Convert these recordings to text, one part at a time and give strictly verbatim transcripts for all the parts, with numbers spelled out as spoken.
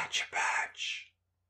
Gotcha Patch.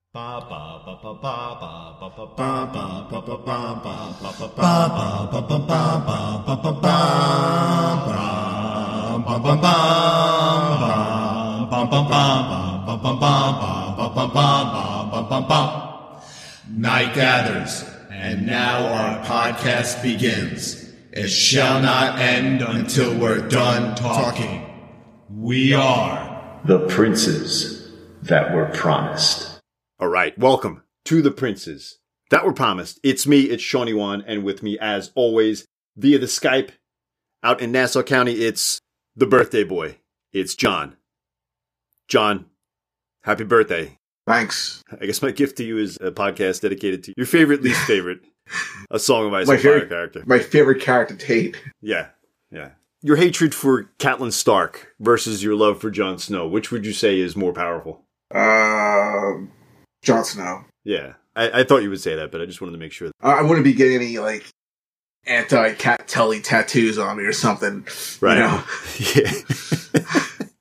Night gathers, and now our podcast begins. It shall not end until we're done talking. We are the princes that were promised. All right, welcome to the princes that were promised. It's me, it's Shawnee Wan, and with me, as always, via the Skype, out in Nassau County, it's the birthday boy. It's John. John, happy birthday. Thanks. I guess my gift to you is a podcast dedicated to your favorite, least favorite, A Song of Ice my and Fire favorite, character. My favorite character, Tate. Yeah, yeah. Your hatred for Catelyn Stark versus your love for Jon Snow, which would you say is more powerful? Uh, Jon Snow. Yeah, I, I thought you would say that, but I just wanted to make sure. Uh, I wouldn't be getting any, like, anti-Cat Tully tattoos on me or something. Right. You know? Yeah.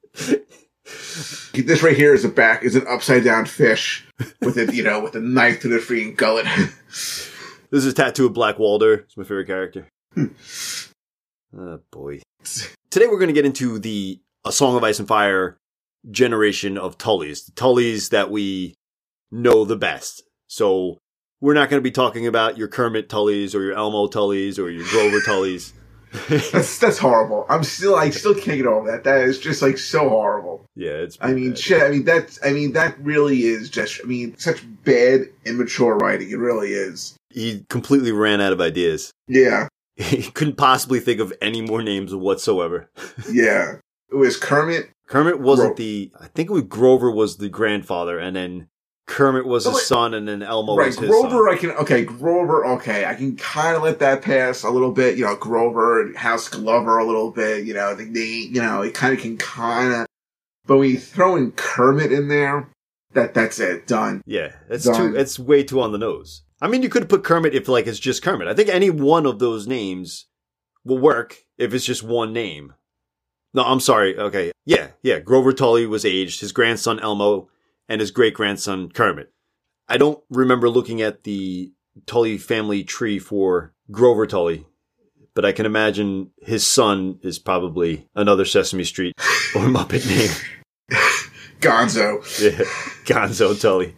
This right here is a back, is an upside-down fish with a, you know, with a knife to the freaking gullet. This is a tattoo of Black Walder. It's my favorite character. Oh, boy. Today we're going to get into the A Song of Ice and Fire generation of Tullys. The Tullys that we know the best. So we're not going to be talking about your Kermit Tullys or your Elmo Tullys or your Grover Tullys. that's that's horrible. I'm still I still can't get over that. That is just like so horrible. Yeah, it's. I mean, bad. shit. I mean, that's. I mean, that really is just. I mean, such bad, immature writing. It really is. He completely ran out of ideas. Yeah. He couldn't possibly think of any more names whatsoever. Yeah. It was Kermit. Kermit wasn't Gro- the. I think it was Grover was the grandfather, and then Kermit was his like, son, and then Elmo right, was his Grover, son. I can, okay, Grover, okay, I can kind of let that pass a little bit, you know, Grover and House Glover a little bit, you know, they, they you know, it kind of can kind of, but when you throw in Kermit in there, that, that's it, done. Yeah, it's Done. too, it's way too on the nose. I mean, you could put Kermit if, like, it's just Kermit. I think any one of those names will work if it's just one name. No, I'm sorry, okay, yeah, yeah, Grover Tully was aged, his grandson Elmo, and his great-grandson Kermit. I don't remember looking at the Tully family tree for Grover Tully, but I can imagine his son is probably another Sesame Street or Muppet name. Gonzo. Yeah, Gonzo Tully.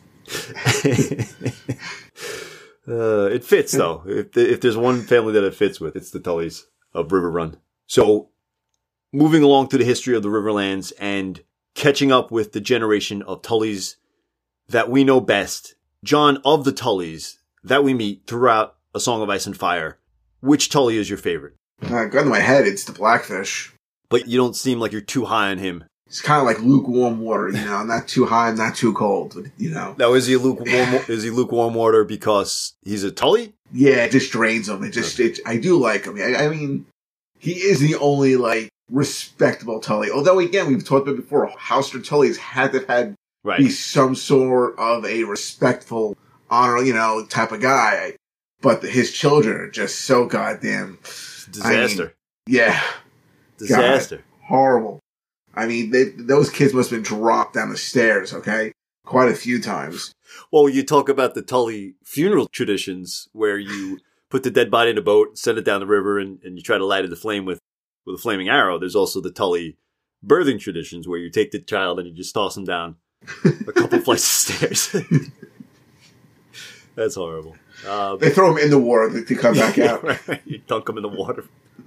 uh, it fits, though. If, if there's one family that it fits with, it's the Tullys of River Run. So, moving along through the history of the Riverlands and catching up with the generation of Tullys that we know best, John, of the Tullys that we meet throughout A Song of Ice and Fire, which Tully is your favorite? Uh, gun to my head, it's the Blackfish. But you don't seem like you're too high on him. It's kind of like lukewarm water, you know, not too high, not too cold, but, you know. Now, is he lukewarm? Is he lukewarm water because he's a Tully? Yeah, it just drains him. It just, it, I do like him. I, I mean, he is the only, like, respectable Tully. Although, again, we've talked about before, Houster Tullys had to have had Right. be some sort of a respectful, honor, you know, type of guy. But the, his children are just so goddamn Disaster. I mean, yeah, Disaster. God, horrible. I mean, they, those kids must have been dropped down the stairs. Okay, quite a few times. Well, you talk about the Tully funeral traditions where you put the dead body in a boat, send it down the river, and, and you try to light it aflame with with a flaming arrow. There's also the Tully birthing traditions where you take the child and you just toss him down a couple flights of stairs. That's horrible. Um, They throw him in the water to come back out. Yeah, right. You dunk him in the water.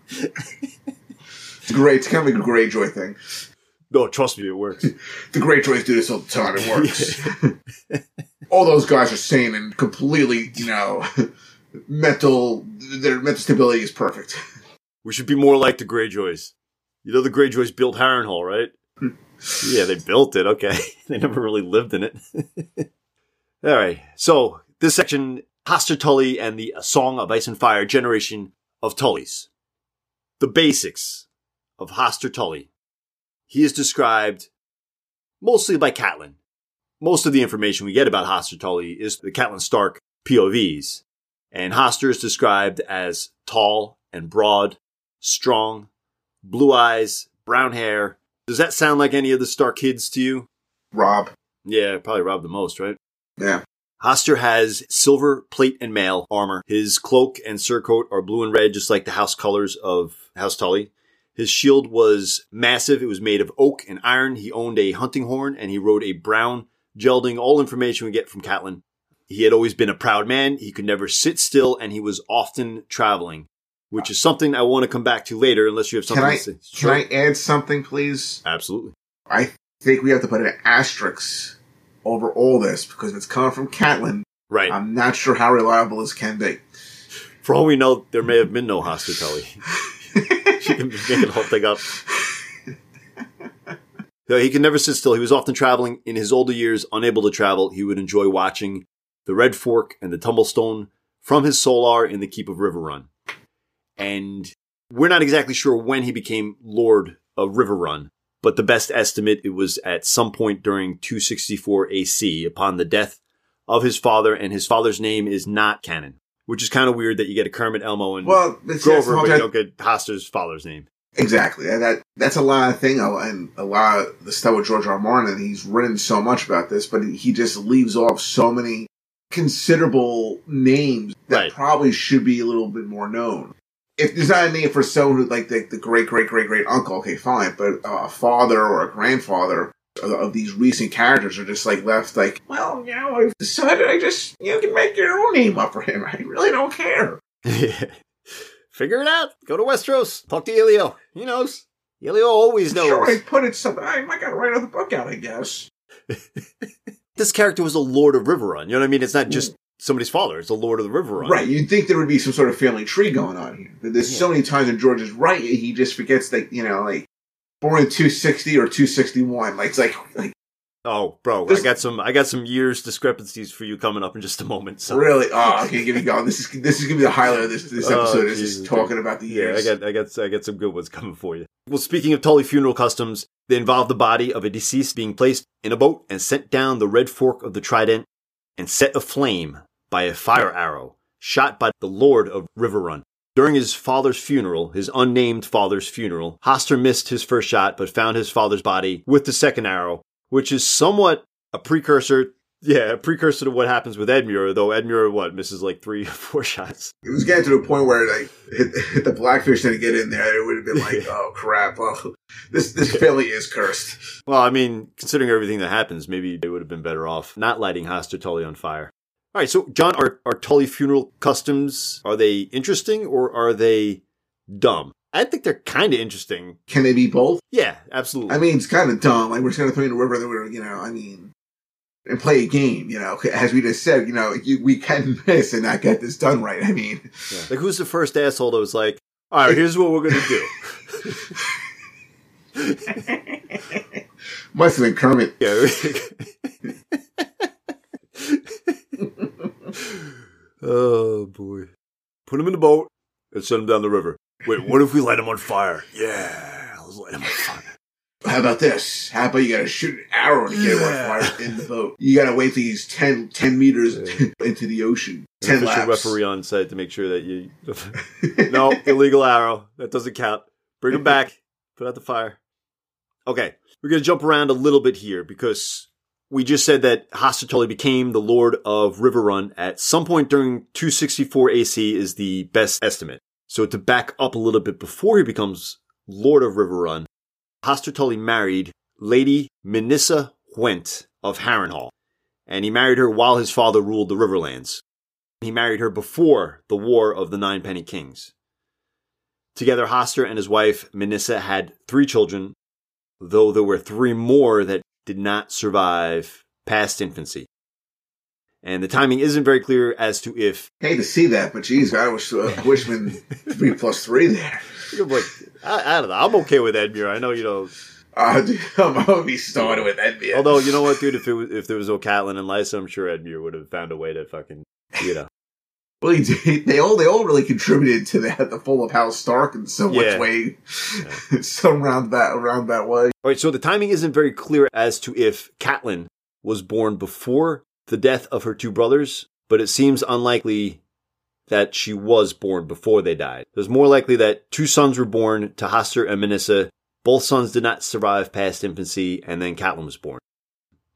It's great. It's kind of like a Greyjoy thing. No, trust me, it works. The Greyjoys do this all the time. It works. All those guys are sane and completely, you know, mental. Their mental stability is perfect. We should be more like the Greyjoys. You know the Greyjoys built Harrenhal, right? Yeah, they built it. Okay. They never really lived in it. All right. So this section, Hoster Tully and the A Song of Ice and Fire generation of Tullys. The basics of Hoster Tully. He is described mostly by Catelyn. Most of the information we get about Hoster Tully is the Catelyn Stark P O Vs. And Hoster is described as tall and broad, strong, blue eyes, brown hair. Does that sound like any of the Stark kids to you? Rob. Yeah, probably robbed the most, right? Yeah. Hoster has silver plate and mail armor. His cloak and surcoat are blue and red, just like the house colors of House Tully. His shield was massive. It was made of oak and iron. He owned a hunting horn, and he rode a brown gelding. All information we get from Catelyn. He had always been a proud man. He could never sit still, and he was often traveling, which is something I want to come back to later, unless you have something can I, to say. Can Sure. I add something, please? Absolutely. I think we have to put an asterisk over all this, because if it's coming from Catelyn, Right. I'm not sure how reliable this can be. For all we know, there may have been no Hoster Tully. She can make the whole thing up. No, he could never sit still. He was often traveling. In his older years, unable to travel, he would enjoy watching the Red Fork and the Tumblestone from his solar in the Keep of Riverrun. And we're not exactly sure when he became Lord of Riverrun, but the best estimate, it was at some point during two sixty-four A C, upon the death of his father, and his father's name is not canon, which is kind of weird that you get a Kermit, Elmo, and Well, it's- Grover, that's but the you whole don't get Hoster's father's name. Exactly. And that that's a lot of thing, and a lot of the stuff with George R. R. Martin. And he's written so much about this, but he just leaves off so many considerable names that Right. probably should be a little bit more known. If there's not a name for someone who, like the, the great great great great uncle, okay, fine, but uh, a father or a grandfather of, of these recent characters are just like left like, well, you know, I've decided I just you can make your own name up for him. I really don't care. Figure it out. Go to Westeros. Talk to Elio. He knows. Elio always knows. Sure, I put it something. I might got to write another book out, I guess. This character was a Lord of Riverrun. You know what I mean? It's not just somebody's father. It's a Lord of the Riverrun. Right. You'd think there would be some sort of family tree going on here. But there's so many times in George's right, he just forgets that, you know, like, born in two sixty or two sixty-one. Like, it's like, like Oh, bro, This- I got some. I got some years discrepancies for you coming up in just a moment. So. really? Oh, okay, give me going. This is this is gonna be the highlight of this this Oh, episode. is Jesus, just talking about the Yeah, years. I got, I got, I got some good ones coming for you. Well, speaking of Tully funeral customs, they involve the body of a deceased being placed in a boat and sent down the Red Fork of the Trident and set aflame by a fire arrow shot by the Lord of Riverrun. During his father's funeral, his unnamed father's funeral, Hoster missed his first shot but found his father's body with the second arrow, which is somewhat a precursor, yeah, a precursor to what happens with Edmure, though Edmure, what, misses like three or four shots. It was getting to the point where like hit, hit the Blackfish didn't get in there. It would have been like, oh crap! Oh, this this family is cursed. Well, I mean, considering everything that happens, maybe they would have been better off not lighting Hoster Tully on fire. All right, so John, are, are Tully funeral customs, are they interesting or are they dumb? I think they're kind of interesting. Can they be both? Yeah, absolutely. I mean, it's kind of dumb. Like, we're just going to throw you in the river, and then we're, you know, I mean, and play a game, you know. As we just said, you know, you, we can miss and not get this done right. I mean, yeah. Like, who's the first asshole that was like, all right, here's what we're going to do. must have been Kermit. Yeah. Oh, boy. Put him in the boat and send him down the river. Wait, what if we light him on fire? Yeah, let's light him on fire. How about this? How about you got to shoot an arrow to get him Yeah. on fire in the boat? You got to wait till he's ten, ten meters into the ocean. An ten official laps. referee on site to make sure that you... No, illegal arrow. That doesn't count. Bring him back. Put out the fire. Okay, we're going to jump around a little bit here because we just said that Hoster Tully became the Lord of Riverrun at some point during two sixty-four A C is the best estimate. So to back up a little bit before he becomes Lord of Riverrun, Hoster Tully married Lady Minissa Whent of Harrenhal, and he married her while his father ruled the Riverlands. He married her before the War of the Nine Penny Kings. Together, Hoster and his wife Minissa had three children, though there were three more that did not survive past infancy. And the timing isn't very clear as to if... Hate to see that, but geez, I wish uh, I wish been three plus three there. Like, I, I don't know. I'm okay with Edmure. I know, you know... Uh, dude, I'm gonna be started with N B A. Although, you know what, dude? If it was, if there was no Catelyn and Lysa, I'm sure Edmure would have found a way to fucking, you know. Well, he did. They all they all really contributed to that, the fall of House Stark in so Yeah. much way, some roundabout around that way. All right, so the timing isn't very clear as to if Catelyn was born before the death of her two brothers, but it seems unlikely that she was born before they died. It's more likely that two sons were born to Hoster and Minissa. Both sons did not survive past infancy, and then Catelyn was born.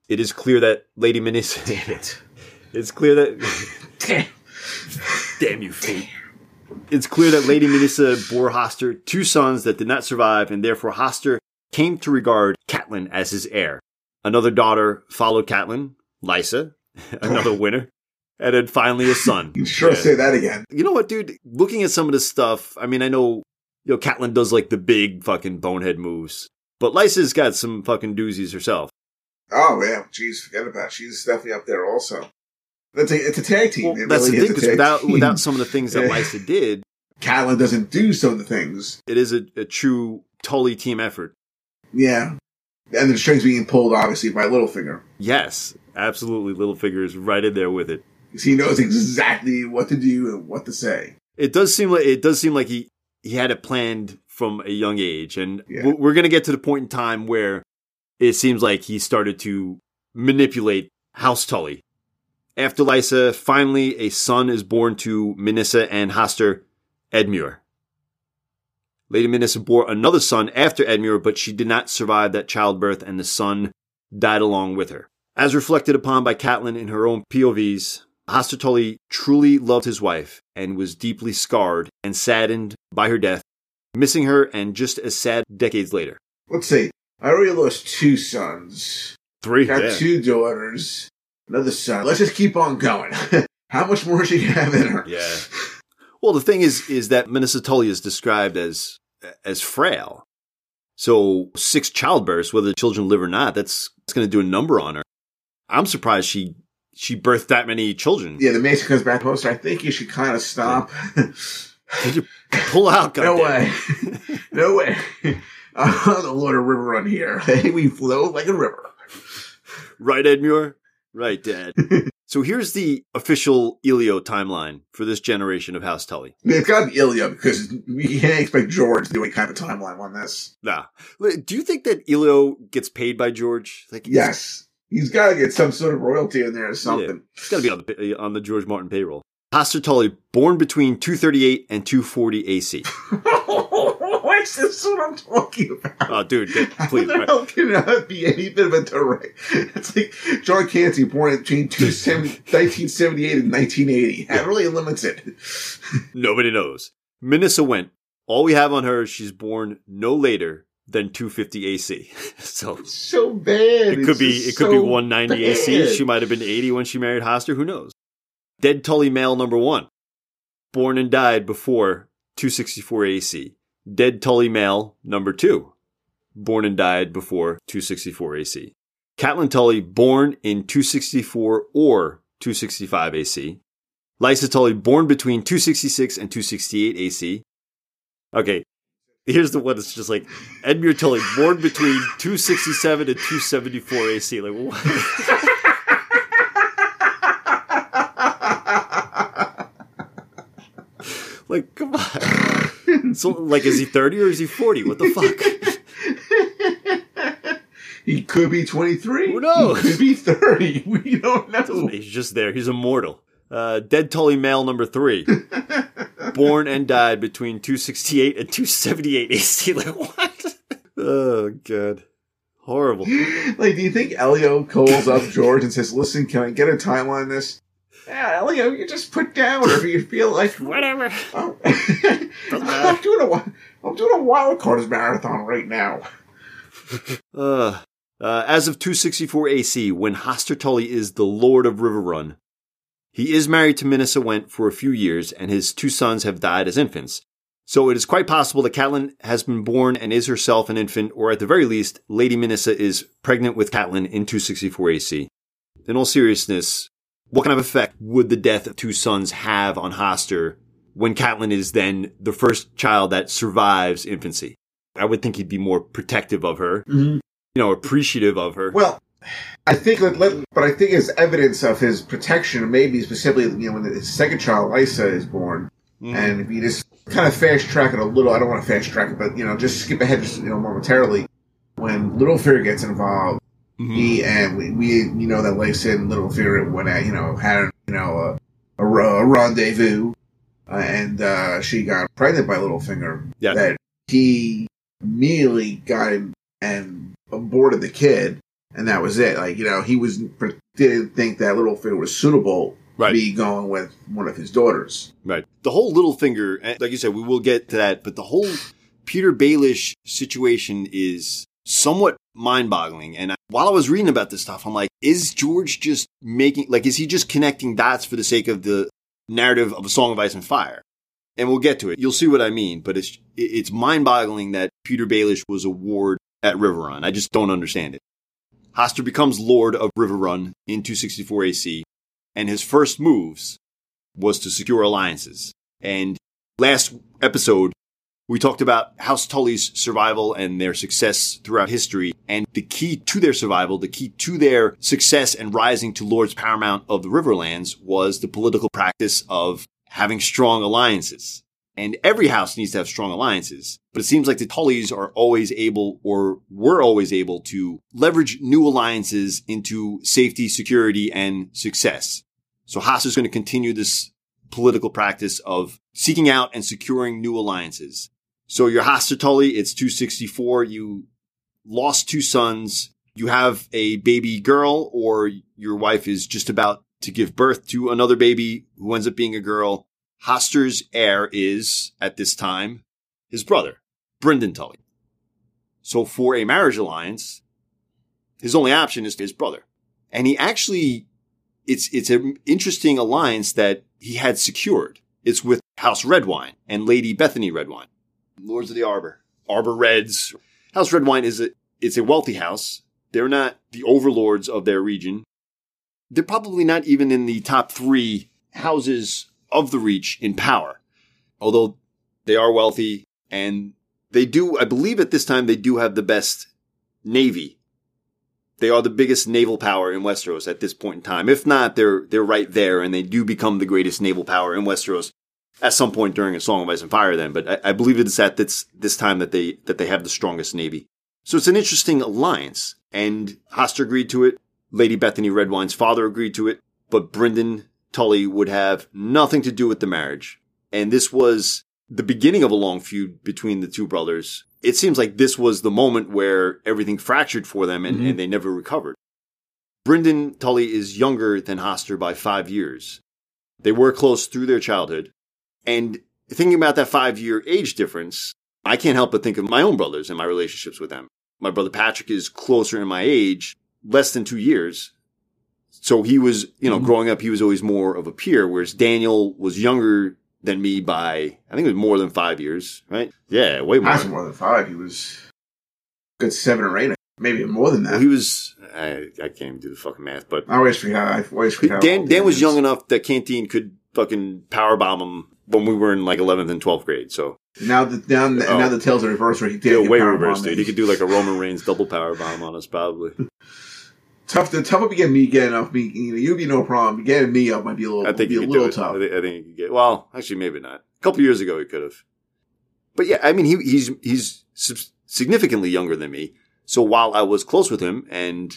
it is clear that Lady Minissa... Damn it. It's clear that... Damn. Damn you, fate. It's clear that Lady Minissa bore Hoster two sons that did not survive, and therefore Hoster came to regard Catelyn as his heir. Another daughter followed Catelyn, Lysa, another winner, and then finally a son. You sure Yeah. say that again. You know what, dude? Looking at some of this stuff, I mean, I know, you know, Catelyn does like the big fucking bonehead moves, but Lysa's got some fucking doozies herself. Oh, yeah. Jeez, forget about it. She's definitely up there also. It's a, it's a tag team. Well, it that's really the is thing, a because tag without, team. without some of the things that Yeah. Lysa did, Catelyn doesn't do some of the things. it is a, a true Tully team effort. Yeah. And the strings being pulled, obviously, by Littlefinger. Yes, absolutely. Littlefinger is right in there with it. Because he knows exactly what to do and what to say. It does seem like it does seem like he, he had it planned from a young age, and Yeah. we're, we're going to get to the point in time where it seems like he started to manipulate House Tully. After Lysa, finally a son is born to Minissa and Hoster, Edmure. Lady Minissa bore another son after Edmure, but she did not survive that childbirth, and the son died along with her. As reflected upon by Catelyn in her own P O Vs, Hoster Tully truly loved his wife and was deeply scarred and saddened by her death, missing her and just as sad decades later. Let's see. I already lost two sons. Three. Got yeah. two daughters. Another son. Let's just keep on going. How much more does she have in her? Yeah. Well, the thing is, is that Minissa Tully is described as as frail. So six childbirths, whether the children live or not, that's, that's going to do a number on her. I'm surprised she she birthed that many children. Yeah, the Mason comes back poster. I think you should kind of stop. Did you pull out? No goddamn? way. No way. I'm on the Lord of River Run here. Hey, we flow like a river. Right, Edmure? Right, Dad. So here's the official Elio timeline for this generation of House Tully. I mean, it's got to be Ilya because we can't expect George to do any kind of timeline on this. Nah. Do you think that Elio gets paid by George? Like, he's- Yes. He's got to get some sort of royalty in there or Yeah, something. it's got to be on the, on the George Martin payroll. Hoster Tully, born between two thirty-eight and two forty A C. What's this what I'm talking about? Oh, dude, get, please. How the hell can that be any bit of a direct? It's like John Canty, born between nineteen seventy-eight and nineteen eighty. That really limits it. Nobody knows. Minissa went. All we have on her is she's born no later than two fifty A C. So So bad. it could It's be just it could so be one ninety A C. bad. She might have been eighty when she married Hoster. Who knows? Dead Tully male number one, born and died before two sixty-four A C. Dead Tully male number two, born and died before two sixty-four A C. Catelyn Tully, born in two sixty-four or two sixty-five A C. Lysa Tully, born between two sixty-six and two sixty-eight A C. Okay, here's the one that's just like, Edmure Tully, born between two sixty-seven and two seventy-four A C. Like, what? Like, come on. So, like, is he thirty or is he forty? What the fuck? He could be twenty-three. Who knows? He could be thirty. We don't know. He's just there. He's immortal. Uh, Dead Tully male number three. Born and died between two sixty-eight and two seventy-eight A C. Like, what? Oh, God. Horrible. Like, do you think Elio calls up George and says, listen, can I get a timeline on this? Yeah, Elio, you just put down whatever you feel like. Whatever. Oh. Doesn't matter. I'm doing a wi- I'm doing a wild cards marathon right now. Uh, uh, as of two sixty-four A C, when Hoster Tully is the Lord of Riverrun, he is married to Minissa Went for a few years, and his two sons have died as infants. So it is quite possible that Catelyn has been born and is herself an infant, or at the very least, Lady Minissa is pregnant with Catelyn in two sixty-four A C. In all seriousness, what kind of effect would the death of two sons have on Hoster when Catelyn is then the first child that survives infancy? I would think he'd be more protective of her, Mm-hmm. you know, appreciative of her. Well, I think that, let, but I think as evidence of his protection, maybe specifically, you know, when his second child, Lysa, is born, Mm. and if you just kind of fast track it a little, I don't want to fast track it, but, you know, just skip ahead just, you know, momentarily, when Littlefinger gets involved, Mhm. he, and we, we, you know, that Lysa and Littlefinger went at, you know, had, you know, a, a, a rendezvous, uh, and, uh, she got pregnant by Littlefinger. Yeah. That he immediately got him and aborted the kid. and that was it. Like, you know, he was didn't think that Littlefinger was suitable Right. to be going with one of his daughters. Right. The whole Littlefinger, like you said, we will get to that, but the whole Peter Baelish situation is somewhat mind-boggling. And while I was reading about this stuff, I'm like, is George just making, like, is he just connecting dots for the sake of the narrative of A Song of Ice and Fire? And we'll get to it. You'll see what I mean, but it's it's mind-boggling that Peter Baelish was a ward at Riverrun. I just don't understand it. Hoster becomes Lord of Riverrun in two sixty-four A C, and his first moves was to secure alliances. And last episode, we talked about House Tully's survival and their success throughout history. And the key to their survival, the key to their success and rising to Lords Paramount of the Riverlands was the political practice of having strong alliances. And every house needs to have strong alliances. But it seems like the Tullys are always able, or were always able, to leverage new alliances into safety, security, and success. So Haas is going to continue this political practice of seeking out and securing new alliances. So you're Hoster Tully, it's two sixty-four, you lost two sons, you have a baby girl, or your wife is just about to give birth to another baby who ends up being a girl. Hoster's heir is, at this time, his brother, Brynden Tully. So for a marriage alliance, his only option is his brother. And he actually, it's it's an interesting alliance that he had secured. It's with House Redwine and Lady Bethany Redwine, Lords of the Arbor. Arbor Reds. House Redwine is a, it's a wealthy house. They're not the overlords of their region. They're probably not even in the top three houses of the Reach in power. Although they are wealthy, and they do, I believe at this time, they do have the best navy. They are the biggest naval power in Westeros at this point in time. If not, they're they're right there, and they do become the greatest naval power in Westeros at some point during A Song of Ice and Fire then. But I, I believe it's at this, this time that they that they have the strongest navy. So it's an interesting alliance, and Hoster agreed to it. Lady Bethany Redwine's father agreed to it, but Brynden Tully would have nothing to do with the marriage. And this was the beginning of a long feud between the two brothers. It seems like this was the moment where everything fractured for them and, mm-hmm. and they never recovered. Brynden Tully is younger than Hoster by five years. They were close through their childhood. And thinking about that five-year age difference, I can't help but think of my own brothers and my relationships with them. My brother Patrick is closer in my age, less than two years. So he was, you know, mm-hmm. growing up, he was always more of a peer, whereas Daniel was younger than me by, I think it was more than five years, right? Yeah, way more. Not more than five. He was a good seven or eight, maybe more than that. Well, he was, I, I can't even do the fucking math, but. I always forget. I always forget. Dan, Dan was young enough that Canteen could fucking powerbomb him when we were in like eleventh and twelfth grade, so. Now the, now, oh. now the tails are reversed where he did. Yeah, way reversed, dude. He could do like a Roman Reigns double powerbomb on us, probably. Tough. The tough up again. Me getting up. Me, you know, you'd be no problem. Getting me up might be a little. I think be he a could little do it. tough. I think, I think he could get. Well, actually, maybe not. A couple years ago, he could have. But yeah, I mean, he he's he's significantly younger than me. So while I was close with him, and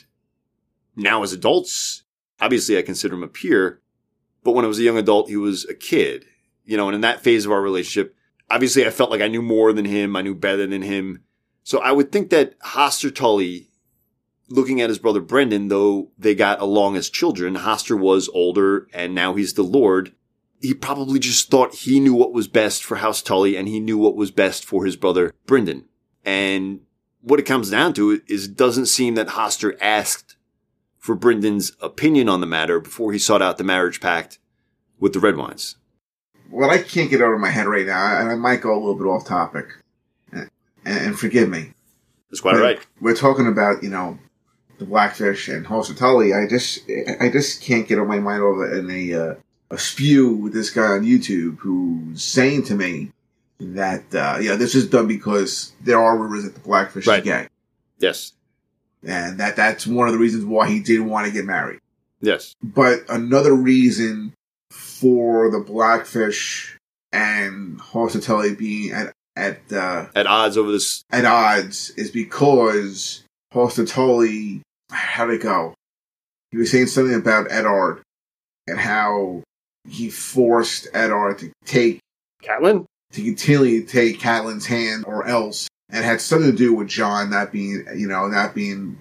now as adults, obviously I consider him a peer. But when I was a young adult, he was a kid. You know, and in that phase of our relationship, obviously I felt like I knew more than him. I knew better than him. So I would think that Hoster Tully, looking at his brother Brynden, though they got along as children, Hoster was older and now he's the Lord. He probably just thought he knew what was best for House Tully and he knew what was best for his brother Brynden. And what it comes down to is it doesn't seem that Hoster asked for Brynden's opinion on the matter before he sought out the marriage pact with the Redwines. What I can't get out of my head right now, and I might go a little bit off topic, and, and forgive me. That's quite right. We're talking about, you know, the Blackfish and Hoster Tully. I just, I just can't get out my mind over in a, uh, a spew with this guy on YouTube who's saying to me that, uh, yeah, this is done because there are rumors that the Blackfish right. is gay. Yes. And that that's one of the reasons why he didn't want to get married. Yes. But another reason for the Blackfish and Hoster Tully being at at uh, at odds over this at odds is because Hoster Tully, how'd it go? He was saying something about Eddard and how he forced Eddard to take Catelyn to continually take Catelyn's hand or else, and it had something to do with Jon not being, you know, not being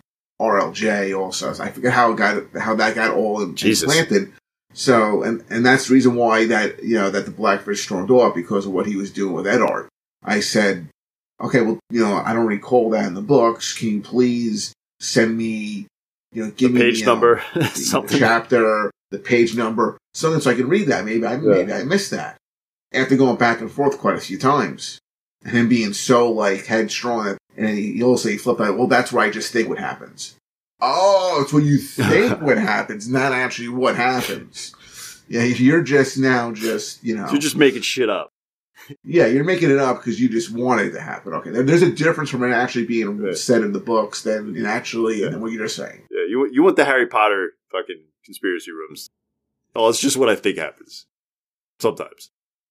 R L J also. So I forget how it got how that got all Jesus. implanted. So and and that's the reason why that you know that the Blackfish stormed off because of what he was doing with Eddard. I said, okay, well, you know, I don't recall that in the books. Can you please send me, you know, give the me page the, number, the, something, the chapter, the page number, something so I can read that. Maybe I Yeah. maybe I missed that after going back and forth quite a few times, and him being so like headstrong. That, and then he, he also he flipped out. Well, that's where I just think what happens. Oh, it's what you think what happens, not actually what happens. Yeah, you're just now just you know you're just making shit up. Yeah, you're making it up because you just wanted it to happen. Okay, there- there's a difference from it actually being Right. said in the books than in actually uh, what you're saying. Yeah, you you want the Harry Potter fucking conspiracy rooms. Oh, it's just what I think happens. Sometimes.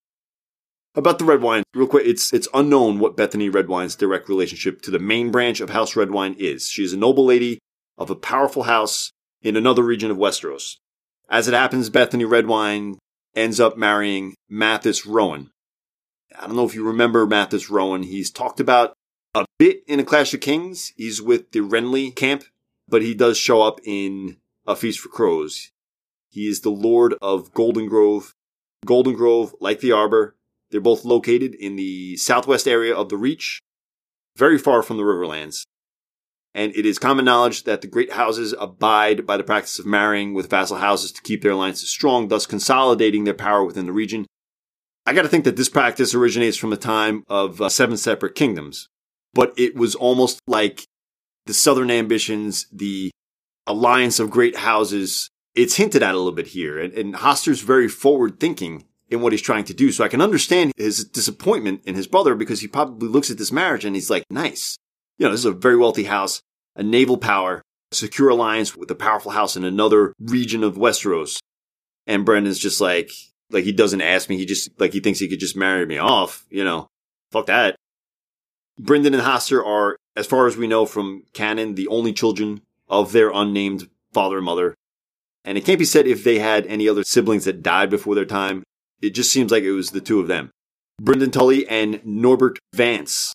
About the Redwine, real quick, it's it's unknown what Bethany Redwine's direct relationship to the main branch of House Redwine is. She is a noble lady of a powerful house in another region of Westeros. As it happens, Bethany Redwine ends up marrying Mathis Rowan. I don't know if you remember Mathis Rowan. He's talked about a bit in A Clash of Kings. He's with the Renly camp, but he does show up in A Feast for Crows. He is the Lord of Golden Grove. Golden Grove, like the Arbor, they're both located in the southwest area of the Reach, very far from the Riverlands. And it is common knowledge that the great houses abide by the practice of marrying with vassal houses to keep their alliances strong, thus consolidating their power within the region. I got to think that this practice originates from the time of uh, Seven Separate Kingdoms, but it was almost like the Southern ambitions, the alliance of great houses. It's hinted at a little bit here, and, and Hoster's very forward thinking in what he's trying to do. So I can understand his disappointment in his brother because he probably looks at this marriage and he's like, nice. You know, this is a very wealthy house, a naval power, a secure alliance with a powerful house in another region of Westeros. And Brendan's just like, like he doesn't ask me. He just, like he thinks he could just marry me off, you know, fuck that. Brendan and Hoster are, as far as we know from canon, the only children of their unnamed father and mother. And it can't be said if they had any other siblings that died before their time. It just seems like it was the two of them. Brynden Tully and Norbert Vance,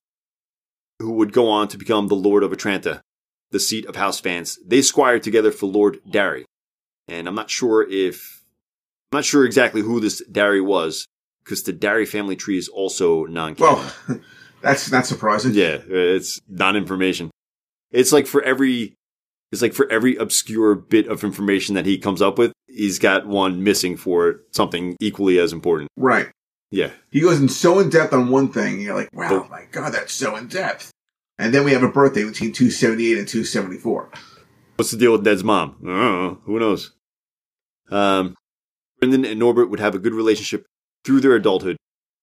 who would go on to become the Lord of Atranta, the seat of House Vance. They squired together for Lord Darry. And I'm not sure if, I'm not sure exactly who this Darry was, because the Darry family tree is also non-canon. Well, that's not surprising. Yeah, it's non-information. It's like for every, it's like for every obscure bit of information that he comes up with, he's got one missing for something equally as important. Right. Yeah. He goes in so in depth on one thing, you're like, wow, Oh. my God, that's so in depth. And then we have a birthday between two seventy-eight and two seventy-four. What's the deal with Ned's mom? I don't know. Who knows? Um, Brynden and Norbert would have a good relationship through their adulthood.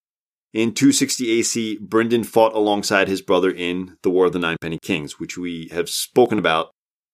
In two sixty A C, Brynden fought alongside his brother in the War of the Ninepenny Kings, which we have spoken about,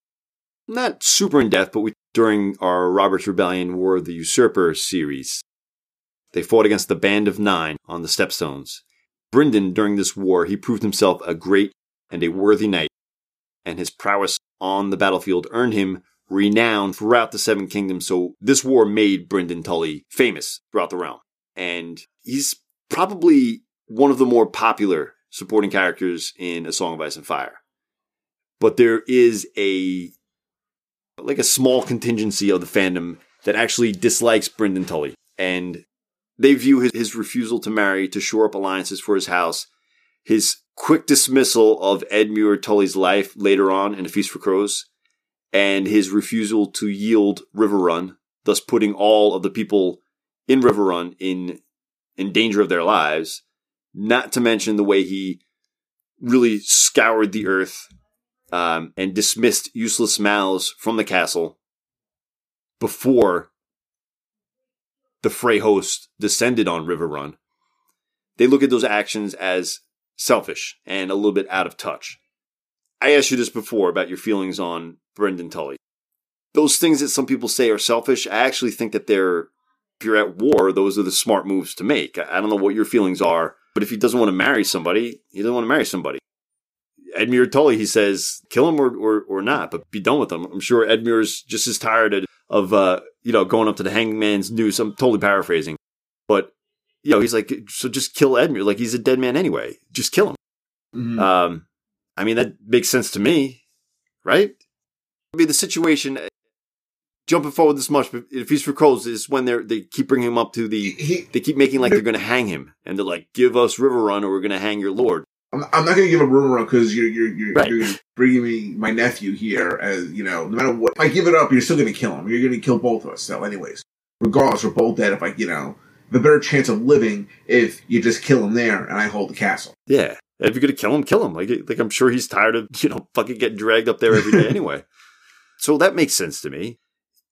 not super in depth, but we, during our Robert's Rebellion War of the Usurper series. They fought against the Band of Nine on the Stepstones. Brynden, during this war, he proved himself a great and a worthy knight, and his prowess on the battlefield earned him renown throughout the Seven Kingdoms. So this war made Brynden Tully famous throughout the realm. And he's probably one of the more popular supporting characters in A Song of Ice and Fire. But there is a, like a small contingency of the fandom that actually dislikes Brynden Tully. And they view his, his refusal to marry to shore up alliances for his house, his quick dismissal of Edmure Tully's life later on in A Feast for Crows, and his refusal to yield Riverrun, thus putting all of the people in Riverrun in, in danger of their lives, not to mention the way he really scoured the earth um, and dismissed useless mouths from the castle before the Frey host descended on Riverrun. They look at those actions as selfish and a little bit out of touch. I asked you this before about your feelings on Brynden Tully. Those things that some people say are selfish, I actually think that they're, if you're at war, those are the smart moves to make. I don't know what your feelings are, but if he doesn't want to marry somebody, he doesn't want to marry somebody. Edmure Tully, he says, kill him or, or, or not, but be done with him. I'm sure Edmure's just as tired of, of uh, you know, going up to the hangman's noose. I'm totally paraphrasing. But, you know, he's like, so just kill Edmure. Like, he's a dead man anyway. Just kill him. Mm-hmm. Um, I mean, that makes sense to me, right? I mean, the situation, jumping forward this much, but if he's for Crows, is when they're, they keep bringing him up to the, He, they keep making like they're going to hang him. And they're like, give us River Run or we're going to hang your lord. I'm, I'm not going to give a rumor because you're you're you're, Right. you're bringing me my nephew here as you know. No matter what, if I give it up, you're still going to kill him. You're going to kill both of us. So, anyways, regardless, we're both dead. If I, you know, have a better chance of living if you just kill him there and I hold the castle. Yeah. And if you're going to kill him, kill him. Like, like I'm sure he's tired of, you know, fucking getting dragged up there every day anyway. So that makes sense to me.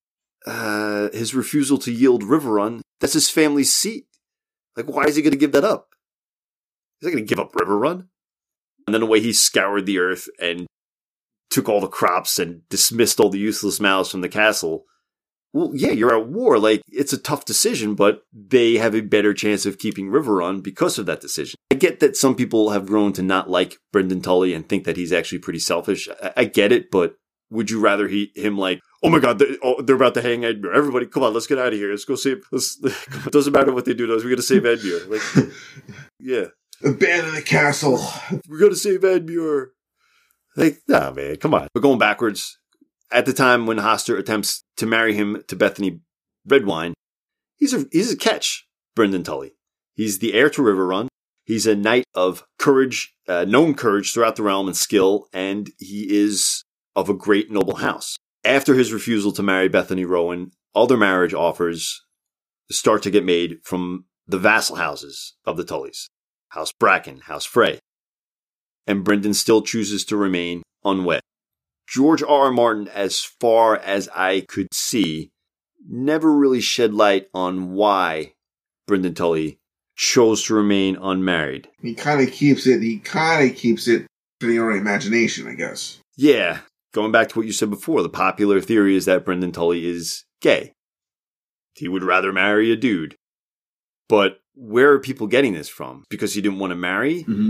Uh, his refusal to yield River Run, that's his family's seat. Like, why is he going to give that up? He's not going to give up River Run. And then the way he scoured the earth and took all the crops and dismissed all the useless mouths from the castle. Well, yeah, you're at war. Like, it's a tough decision, but they have a better chance of keeping River Run because of that decision. I get that some people have grown to not like Brynden Tully and think that he's actually pretty selfish. I, I get it, but would you rather he him like, oh my God, they're, oh, they're about to hang Edmure. Everybody, come on, let's get out of here. Let's go save. Let's, it doesn't matter what they do to us. We're going to save Edmure. Like, yeah. Abandon the castle. We're going to save Edmure. Like, nah, man, come on. We're going backwards. At the time when Hoster attempts to marry him to Bethany Redwine, he's a he's a catch, Brynden Tully. He's the heir to River Run. He's a knight of courage, uh, known courage throughout the realm and skill, and he is of a great noble house. After his refusal to marry Bethany Rowan, other marriage offers start to get made from the vassal houses of the Tullys. House Bracken, House Frey. And Brynden still chooses to remain unwed. George R. R. Martin, as far as I could see, never really shed light on why Brynden Tully chose to remain unmarried. He kind of keeps it, he kind of keeps it to your own imagination, I guess. Yeah, going back to what you said before, the popular theory is that Brynden Tully is gay. He would rather marry a dude. But where are people getting this from? Because he didn't want to marry? Mm-hmm.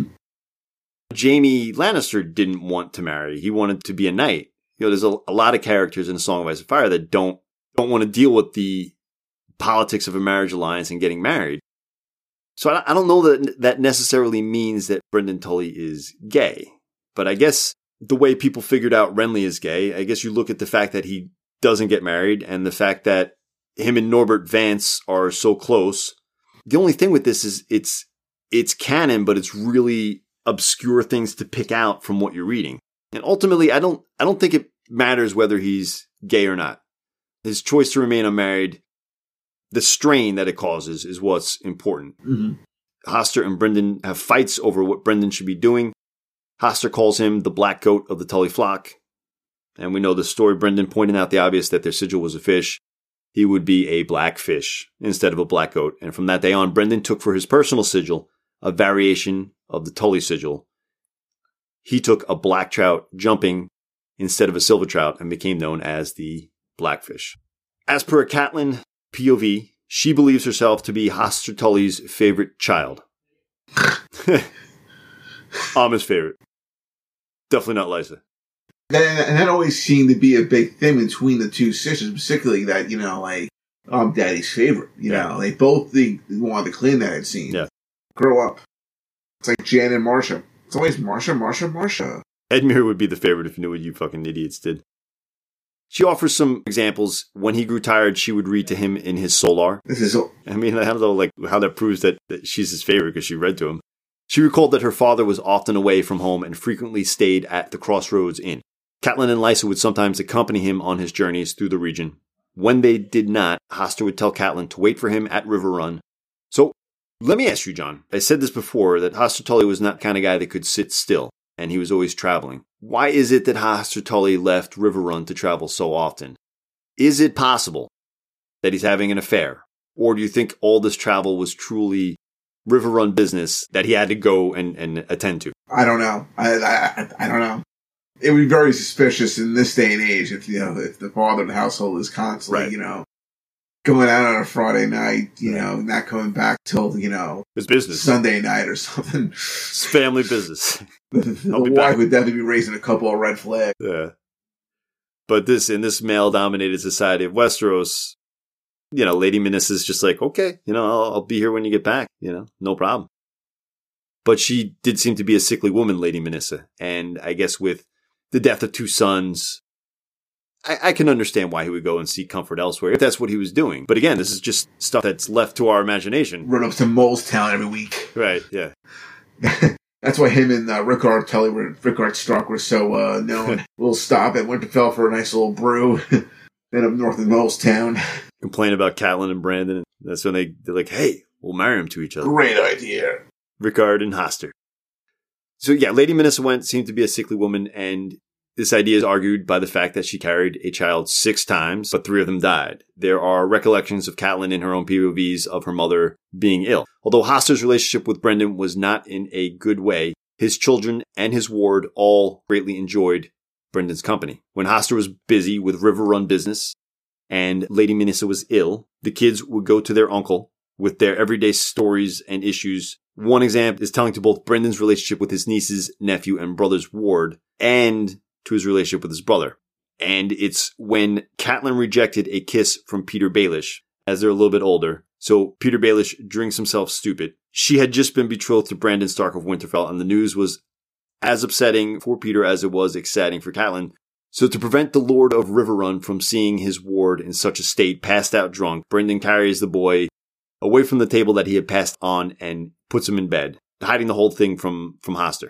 Jaime Lannister didn't want to marry. He wanted to be a knight. You know, there's a, a lot of characters in A Song of Ice and Fire that don't don't want to deal with the politics of a marriage alliance and getting married. So I, I don't know that that necessarily means that Brynden Tully is gay. But I guess the way people figured out Renly is gay, I guess you look at the fact that he doesn't get married and the fact that him and Norbert Vance are so close. The only thing with this is it's it's canon, but it's really obscure things to pick out from what you're reading. And ultimately, I don't I don't think it matters whether he's gay or not. His choice to remain unmarried, the strain that it causes is what's important. Mm-hmm. Hoster and Brynden have fights over what Brynden should be doing. Hoster calls him the black goat of the Tully flock. And we know the story, Brynden pointing out the obvious that their sigil was a fish. He would be a black fish instead of a black goat. And from that day on, Brynden took for his personal sigil a variation of the Tully sigil. He took a black trout jumping instead of a silver trout and became known as the Blackfish. As per a Catelyn P O V, she believes herself to be Hoster Tully's favorite child. I'm his favorite. Definitely not Lysa. And, and that always seemed to be a big thing between the two sisters, particularly that, you know, like, I'm daddy's favorite. You Yeah. know, they both think they wanted to claim that, it seemed. Yeah. Grow up. It's like Jan and Marsha. It's always Marsha, Marsha, Marsha. Edmure would be the favorite if you knew what you fucking idiots did. She offers some examples. When he grew tired, she would read to him in his Solar. This is I mean, I don't know like how that proves that, that she's his favorite because she read to him. She recalled that her father was often away from home and frequently stayed at the Crossroads Inn. Catelyn and Lysa would sometimes accompany him on his journeys through the region. When they did not, Hoster would tell Catelyn to wait for him at River Run. So, let me ask you, John. I said this before, that Hoster Tully was not the kind of guy that could sit still, and he was always traveling. Why is it that Hoster Tully left River Run to travel so often? Is it possible that he's having an affair? Or do you think all this travel was truly River Run business that he had to go and, and attend to? I don't know. I, I I don't know. It would be very suspicious in this day and age if, you know, if the father of the household is constantly, Right. you know, going out on a Friday night, you know, not coming back till, you know, It's business. Sunday night or something. It's family business. The I'll be wife back. would definitely be raising a couple of red flags. Yeah. But this, in this male-dominated society of Westeros, you know, Lady Menissa's just like, okay, you know, I'll, I'll be here when you get back, you know, no problem. But she did seem to be a sickly woman, Lady Menissa. And I guess with the death of two sons, I, I can understand why he would go and seek comfort elsewhere if that's what he was doing. But again, this is just stuff that's left to our imagination. Run up to Molestown every week. Right, yeah. That's why him and uh, Rickard Tully were, Rickard Stark were so uh, known. We'll stop at Winterfell for a nice little brew. Then up north in Molestown. Complain about Catelyn and Brandon. That's when they, they're like, hey, we'll marry them to each other. Great idea. Rickard and Hoster. So yeah, Lady Minissa Went seemed to be a sickly woman, and this idea is argued by the fact that she carried a child six times, but three of them died. There are recollections of Catelyn in her own P O Vs of her mother being ill. Although Hoster's relationship with Brendan was not in a good way, his children and his ward all greatly enjoyed Brendan's company. When Hoster was busy with River Run business and Lady Minissa was ill, the kids would go to their uncle with their everyday stories and issues. One example is telling to both Brendan's relationship with his niece's nephew and brother's ward and to his relationship with his brother. And it's when Catelyn rejected a kiss from Peter Baelish as they're a little bit older. So Peter Baelish drinks himself stupid. She had just been betrothed to Brandon Stark of Winterfell, and the news was as upsetting for Peter as it was exciting for Catelyn. So to prevent the Lord of Riverrun from seeing his ward in such a state, passed out drunk, Brendan carries the boy away from the table that he had passed on and puts him in bed, hiding the whole thing from, from Hoster.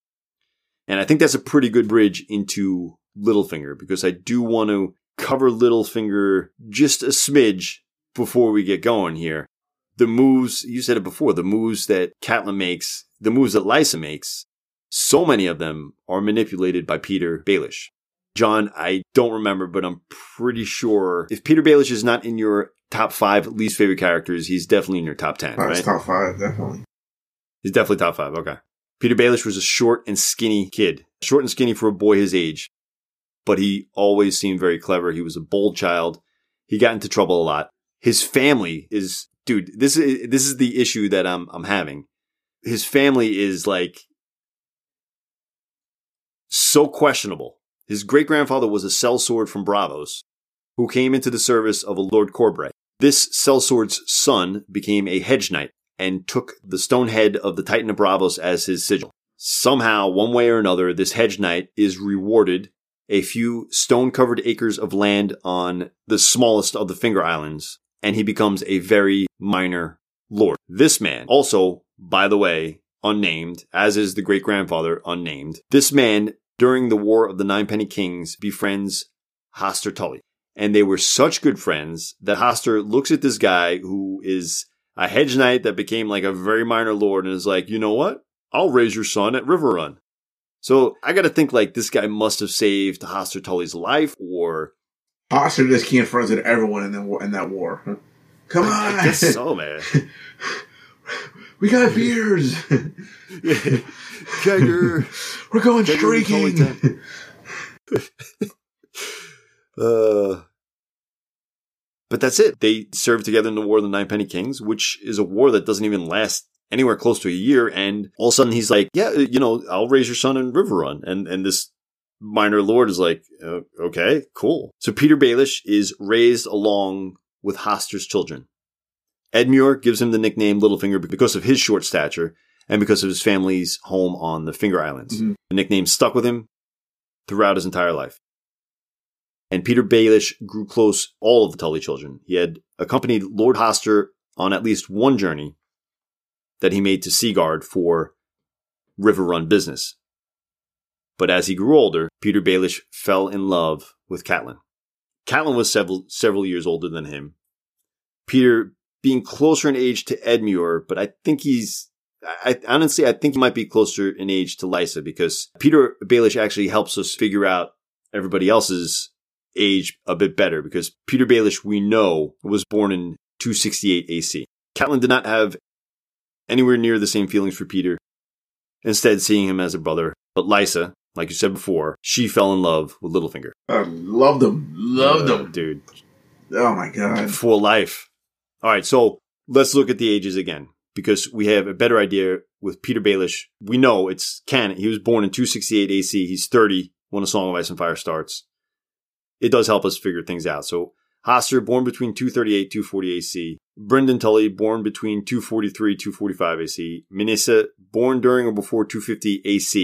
And I think that's a pretty good bridge into Littlefinger, because I do want to cover Littlefinger just a smidge before we get going here. The moves, you said it before, the moves that Catelyn makes, the moves that Lysa makes, so many of them are manipulated by Peter Baelish. John, I don't remember, but I'm pretty sure if Peter Baelish is not in your top five least favorite characters, he's definitely in your top ten, Oh, right? it's top five, definitely. He's definitely top five, okay. Peter Baelish was a short and skinny kid. Short and skinny for a boy his age. But he always seemed very clever. He was a bold child. He got into trouble a lot. His family is, dude, this is this is the issue that I'm I'm having. His family is like so questionable. His great-grandfather was a sellsword from Bravos who came into the service of a Lord Corbray. This sellsword's son became a hedge knight and took the stone head of the Titan of Bravos as his sigil. Somehow, one way or another, this hedge knight is rewarded a few stone-covered acres of land on the smallest of the Finger Islands, and he becomes a very minor lord. This man, also, by the way, unnamed, as is the great-grandfather, unnamed. This man, during the War of the Ninepenny Kings, befriends Hoster Tully. And they were such good friends that Hoster looks at this guy who is a hedge knight that became like a very minor lord and is like, you know what? I'll raise your son at Riverrun. So I got to think like this guy must have saved Hoster Tully's life, or Hoster just confronted everyone in, the, in that war. Come on! I guess so, man. We got beers! Kegger! We're going Kegger streaking! uh, but that's it. They served together in the War of the Ninepenny Kings, which is a war that doesn't even last anywhere close to a year. And all of a sudden he's like, yeah, you know, I'll raise your son in Riverrun. And, and this minor lord is like, uh, okay, cool. So Peter Baelish is raised along with Hoster's children. Edmure gives him the nickname Littlefinger because of his short stature and because of his family's home on the Finger Islands. Mm-hmm. The nickname stuck with him throughout his entire life. And Peter Baelish grew close all of the Tully children. He had accompanied Lord Hoster on at least one journey that he made to Seaguard for Riverrun business. But as he grew older, Peter Baelish fell in love with Catelyn. Catelyn was several several years older than him. Peter being closer in age to Edmure, but I think he's, I, honestly, I think he might be closer in age to Lysa, because Peter Baelish actually helps us figure out everybody else's age a bit better, because Peter Baelish, we know, was born in two sixty-eight A C. Catelyn did not have anywhere near the same feelings for Peter, instead seeing him as a brother. But Lysa, like you said before, she fell in love with Littlefinger. I loved him. Loved uh, him. Dude. Oh my God. For life. All right, so let's look at the ages again, because we have a better idea with Peter Baelish. We know it's canon. He was born in two sixty-eight A C. He's thirty when A Song of Ice and Fire starts. It does help us figure things out. So Hoster, born between two thirty-eight, two forty A C. Brynden Tully, born between two forty-three, two forty-five A C. Minissa, born during or before two fifty A C.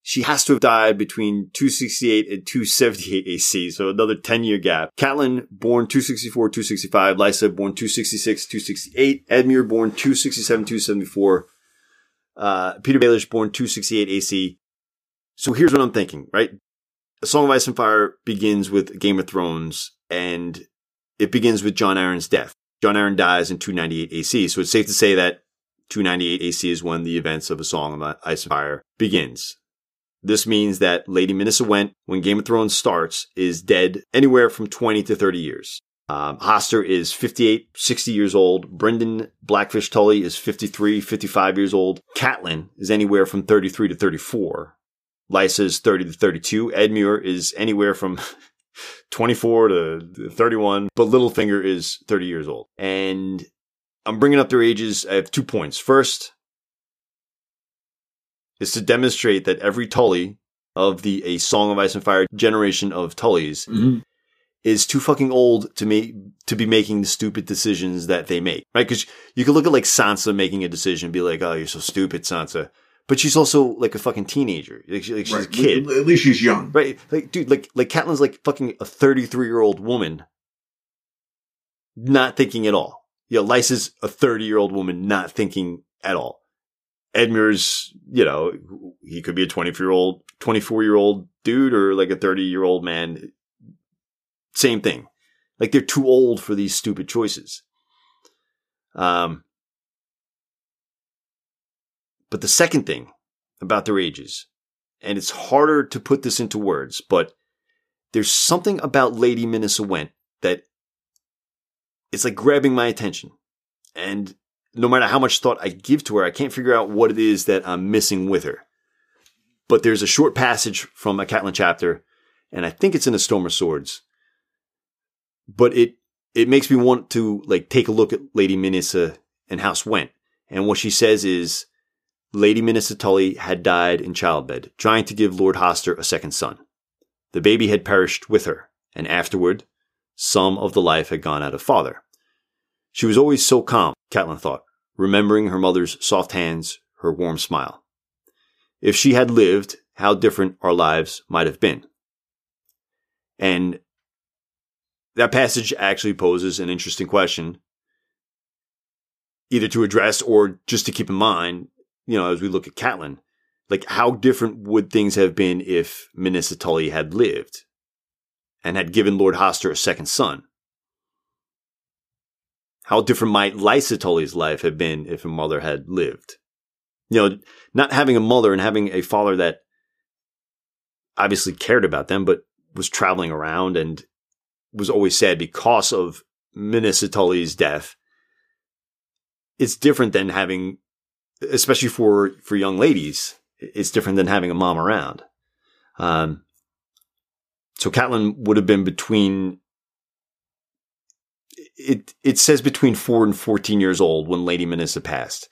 she has to have died between two sixty-eight and two seventy-eight A C, so another ten-year gap. Catelyn, born two sixty-four, two sixty-five. Lysa, born two sixty-six, two sixty-eight. Edmure, born two sixty-seven, two seventy-four. Uh, Peter Baelish, born two sixty-eight A C. So here's what I'm thinking, right? A Song of Ice and Fire begins with Game of Thrones, and it begins with Jon Arryn's death. Jon Arryn dies in two ninety-eight A C, so it's safe to say that two ninety-eight A C is when the events of A Song of Ice and Fire begins. This means that Lady Minissa Went, when Game of Thrones starts, is dead anywhere from twenty to thirty years. Um, Hoster is fifty-eight, sixty years old. Brynden Blackfish Tully is fifty-three, fifty-five years old. Catelyn is anywhere from thirty-three to thirty-four. Lysa is thirty to thirty-two. Edmure is anywhere from twenty-four to thirty-one. But Littlefinger is thirty years old. And I'm bringing up their ages. I have two points. First is to demonstrate that every Tully of the A Song of Ice and Fire generation of Tullys mm-hmm. is too fucking old to make to be making the stupid decisions that they make, right? Because you could look at like Sansa making a decision and be like, "Oh, you're so stupid, Sansa," but she's also like a fucking teenager. Like, she, like she's right. a kid. At least she's young, right? Like, dude, like like Catelyn's like fucking a thirty-three year old woman, not thinking at all. You know, Lysa's a thirty year old woman, not thinking at all. Edmure's, you know, he could be a twenty-four year old, twenty-four year old dude or like a thirty year old man. Same thing. Like they're too old for these stupid choices. Um, but the second thing about their ages, and it's harder to put this into words, but there's something about Lady Minissa Went that it's like grabbing my attention. And no matter how much thought I give to her, I can't figure out what it is that I'm missing with her. But there's a short passage from a Catelyn chapter, and I think it's in A Storm of Swords. But it it makes me want to like take a look at Lady Minissa and House Went. And what she says is, Lady Minissa Tully had died in childbed, trying to give Lord Hoster a second son. The baby had perished with her, and afterward, some of the life had gone out of father. She was always so calm, Catelyn thought, remembering her mother's soft hands, her warm smile. If she had lived, how different our lives might have been. And that passage actually poses an interesting question, either to address or just to keep in mind, you know, as we look at Catelyn, like how different would things have been if Minissa Tully had lived and had given Lord Hoster a second son? How different might Lysa Tully's life have been if her mother had lived? You know, not having a mother and having a father that obviously cared about them, but was traveling around and was always sad because of Minissa Tully's death. It's different than having, especially for, for young ladies, it's different than having a mom around. Um, so Catelyn would have been between, it, it says between four and fourteen years old when Lady Minissa passed.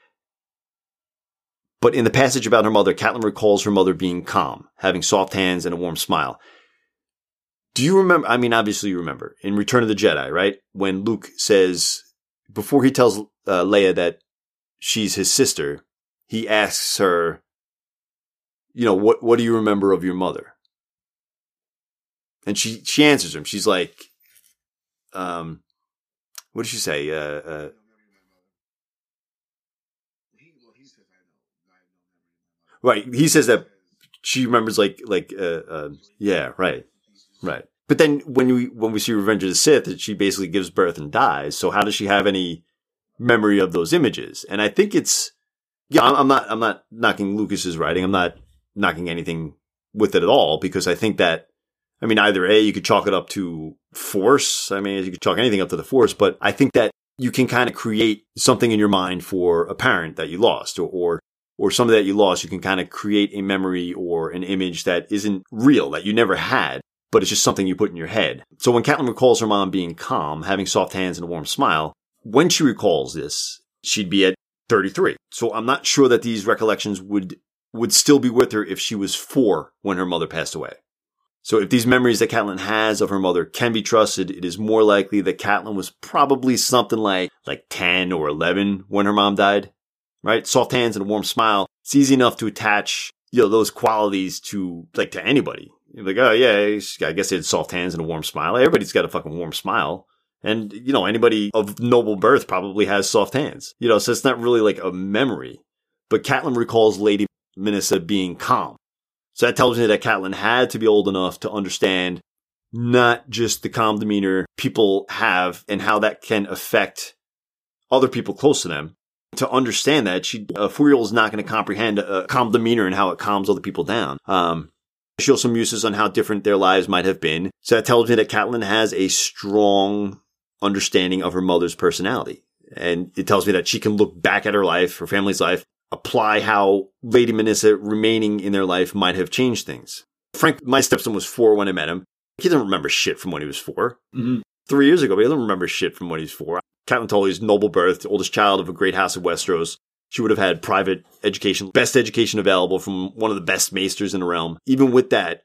But in the passage about her mother, Catelyn recalls her mother being calm, having soft hands and a warm smile. Do you remember? I mean, obviously you remember in Return of the Jedi, right? When Luke says, before he tells uh, Leia that she's his sister, he asks her, you know, what, what do you remember of your mother? And she, she answers him. She's like, um, what did she say? Uh, uh, right. He says that she remembers like, like, uh, uh, yeah, right. Right. But then when we, when we see Revenge of the Sith, that she basically gives birth and dies. So how does she have any memory of those images? And I think it's, yeah, I'm not, I'm not knocking Lucas's writing. I'm not knocking anything with it at all, because I think that, I mean, either A, you could chalk it up to Force. I mean, you could chalk anything up to the Force, but I think that you can kind of create something in your mind for a parent that you lost, or, or, or somebody that you lost. You can kind of create a memory or an image that isn't real, that you never had, but it's just something you put in your head. So when Catelyn recalls her mom being calm, having soft hands and a warm smile, when she recalls this, she'd be at thirty-three. So I'm not sure that these recollections would would still be with her if she was four when her mother passed away. So if these memories that Catelyn has of her mother can be trusted, it is more likely that Catelyn was probably something like, like ten or eleven when her mom died, right? Soft hands and a warm smile. It's easy enough to attach you know, those qualities to, like, to anybody. You're like, oh, yeah, I guess they had soft hands and a warm smile. Everybody's got a fucking warm smile. And, you know, anybody of noble birth probably has soft hands. You know, so it's not really like a memory. But Catelyn recalls Lady Minissa being calm. So that tells me that Catelyn had to be old enough to understand not just the calm demeanor people have and how that can affect other people close to them. To understand that, she, a four-year-old is not going to comprehend a calm demeanor and how it calms other people down. Um, she also muses on how different their lives might have been. So that tells me that Catelyn has a strong understanding of her mother's personality. And it tells me that she can look back at her life, her family's life, apply how Lady Minissa remaining in their life might have changed things. Frank, my stepson, was four when I met him. He doesn't remember shit from when he was four. Mm-hmm. Three years ago, but he doesn't remember shit from when he was four. Catelyn Tully's noble birth, oldest child of a great house of Westeros. She would have had private education, best education available from one of the best maesters in the realm. Even with that,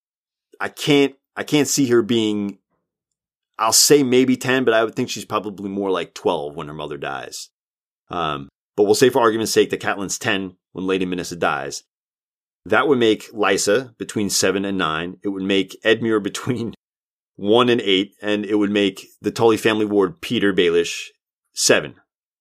I can't, I can't see her being, I'll say maybe ten, but I would think she's probably more like twelve when her mother dies. Um, but we'll say for argument's sake that Catelyn's ten when Lady Minissa dies. That would make Lysa between seven and nine. It would make Edmure between one and eight, and it would make the Tully family ward Peter Baelish seven.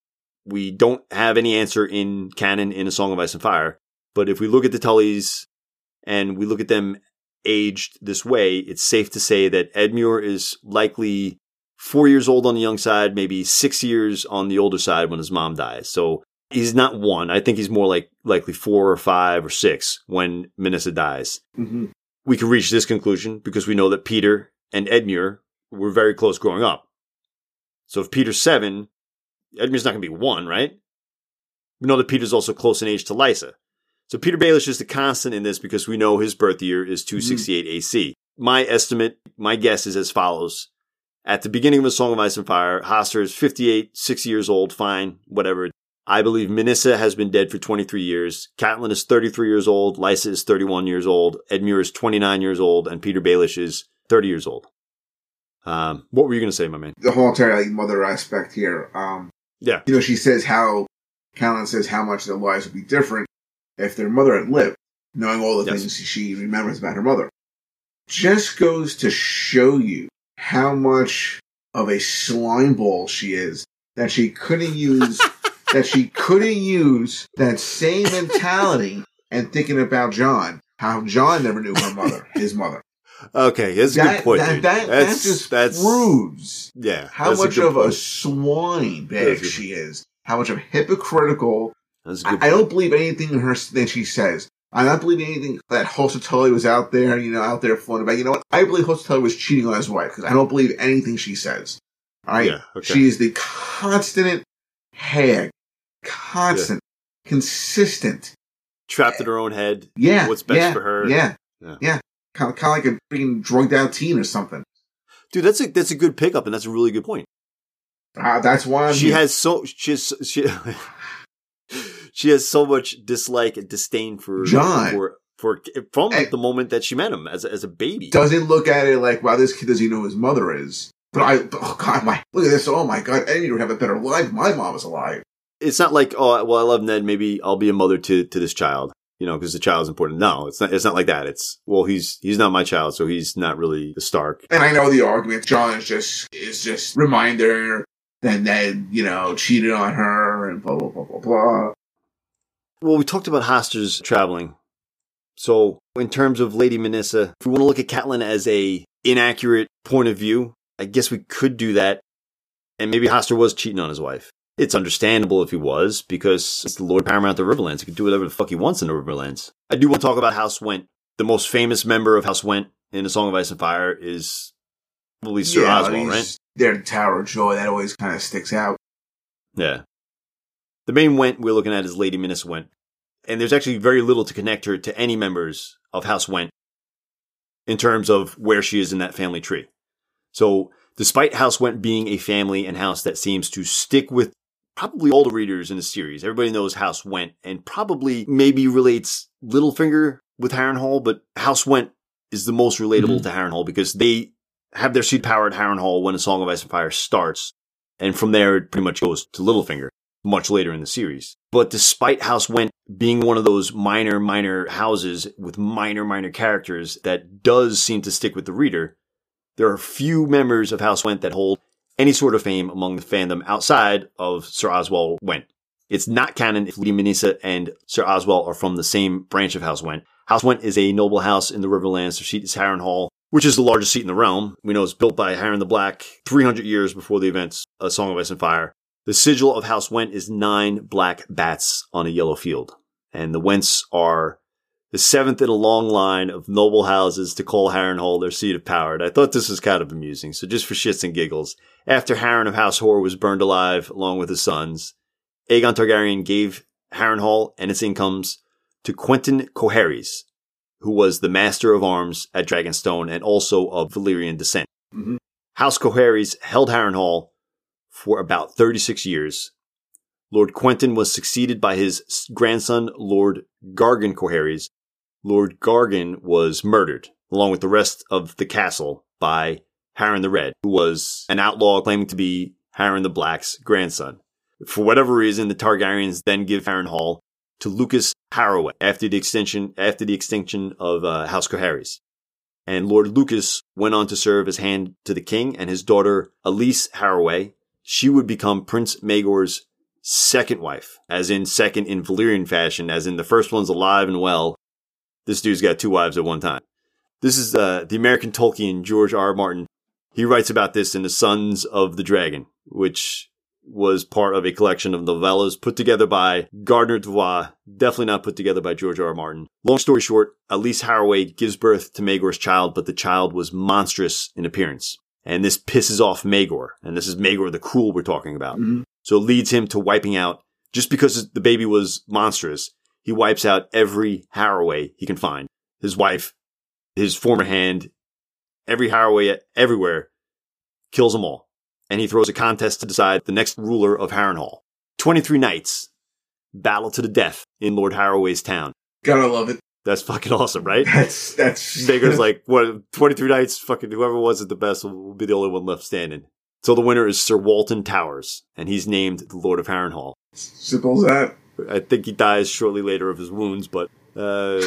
We don't have any answer in canon in A Song of Ice and Fire, but if we look at the Tullys and we look at them aged this way, it's safe to say that Edmure is likely four years old on the young side, maybe six years on the older side when his mom dies. So he's not one. I think he's more like likely four or five or six when Minissa dies. Mm-hmm. We can reach this conclusion because we know that Peter and Edmure were very close growing up. So if Peter's seven, Edmure's not going to be one, right? We know that Peter's also close in age to Lysa. So Peter Baelish is the constant in this because we know his birth year is two sixty-eight mm-hmm. A C. My estimate, my guess is as follows. At the beginning of A Song of Ice and Fire, Hoster is fifty-eight, six years old, fine, whatever. I believe Minissa has been dead for twenty-three years. Catelyn is thirty-three years old. Lysa is thirty-one years old. Edmure is twenty-nine years old. And Peter Baelish is thirty years old. Um, what were you going to say, my man? The whole entire like, mother aspect here. Um, yeah. You know, she says how, Catelyn says how much their lives would be different if their mother had lived, knowing all the yes. things she remembers about her mother. Just goes to show you how much of a slime ball she is, that she couldn't use, that she couldn't use that same mentality and thinking about Jon, how Jon never knew her mother, his mother. Okay, that's a that, good point, that, dude. That, that's, that just that's, proves yeah, how much a of point. a swine bag she is. How much of hypocritical. That's a good I, point. I don't believe anything in her that she says. I don't believe anything that Hoster Tully was out there, you know, out there floating about. You know what? I believe Hoster Tully was cheating on his wife because I don't believe anything she says. All right? Yeah, okay. She is the constant hag. Constant. Yeah. Consistent. Trapped in her own head. Yeah. What's best yeah, for her. Yeah. Yeah. Yeah. Kind of, kind of like a freaking drugged out teen or something. Dude, that's a that's a good pickup, and that's a really good point. Uh, that's why I'm she here. has so she has, she she has so much dislike and disdain for Jon for, for from and the moment that she met him as a, as a baby. Doesn't look at it like, wow, this kid doesn't even know who his mother is. But I, oh God, my look at this. Oh my God, Eddie would have a better life. If my mom was alive. It's not like, oh, well, I love Ned. Maybe I'll be a mother to to this child. You know, because the child's important. No, it's not. It's not like that. It's well, he's he's not my child, so he's not really the Stark. And I know the argument. Jon is just is just reminder that Ned, you know, cheated on her and blah blah blah blah blah. Well, we talked about Hoster's traveling. So, in terms of Lady Minissa, if we want to look at Catelyn as a inaccurate point of view, I guess we could do that. And maybe Hoster was cheating on his wife. It's understandable if he was, because it's the Lord Paramount of the Riverlands. He can do whatever the fuck he wants in the Riverlands. I do want to talk about House Went. The most famous member of House Went in A Song of Ice and Fire is probably Sir yeah, Oswald, right? They're the Tower of Joy. That always kind of sticks out. Yeah. The main Went we're looking at is Lady Minissa Went. And there's actually very little to connect her to any members of House Went in terms of where she is in that family tree. So, despite House Went being a family and house that seems to stick with probably all the readers in the series, everybody knows House Went and probably maybe relates Littlefinger with Harrenhal, but House Went is the most relatable mm-hmm. to Harrenhal because they have their seat power at Harrenhal when A Song of Ice and Fire starts. And from there, it pretty much goes to Littlefinger much later in the series. But despite House Went being one of those minor, minor houses with minor, minor characters that does seem to stick with the reader, there are few members of House Went that hold any sort of fame among the fandom outside of Sir Oswald Went. It's not canon if Lady Manisa and Sir Oswald are from the same branch of House Went. House Went is a noble house in the Riverlands. Their seat is Harrenhal, which is the largest seat in the realm. We know it's built by Harren the Black three hundred years before the events of Song of Ice and Fire. The sigil of House Went is nine black bats on a yellow field. And the Wents are the seventh in a long line of noble houses to call Harrenhal their seat of power. And I thought this was kind of amusing. So just for shits and giggles, after Harren of House Hoare was burned alive along with his sons, Aegon Targaryen gave Harrenhal and its incomes to Quentyn Coharies, who was the master of arms at Dragonstone and also of Valyrian descent. Mm-hmm. House Coharies held Harrenhal for about thirty-six years. Lord Quentyn was succeeded by his grandson, Lord Gargan Coharies. Lord Gargan was murdered, along with the rest of the castle, by Harren the Red, who was an outlaw claiming to be Harren the Black's grandson. For whatever reason, the Targaryens then give Harrenhal to Lucas Harroway after the extinction after the extinction of uh, House Coharies. And Lord Lucas went on to serve as hand to the king, and his daughter Elise Harroway, she would become Prince Maegor's second wife, as in second in Valyrian fashion, as in the first one's alive and well. This dude's got two wives at one time. This is uh, the American Tolkien, George R. R. Martin. He writes about this in The Sons of the Dragon, which was part of a collection of novellas put together by Gardner Dubois, definitely not put together by George R. R. Martin. Long story short, Elise Harroway gives birth to Maegor's child, but the child was monstrous in appearance. And this pisses off Maegor. And this is Maegor the Cruel we're talking about. Mm-hmm. So it leads him to wiping out, just because the baby was monstrous, he wipes out every Harroway he can find. His wife, his former hand, every Harroway everywhere, kills them all. And he throws a contest to decide the next ruler of Harrenhal. twenty-three knights battle to the death in Lord Harroway's town. Gotta love it. That's fucking awesome, right? That's, that's... Maegor's like, what, twenty-three knights, fucking whoever was at the best will, will be the only one left standing. So the winner is Sir Walton Towers, and he's named the Lord of Harrenhal. Simple as that. I think he dies shortly later of his wounds, but uh,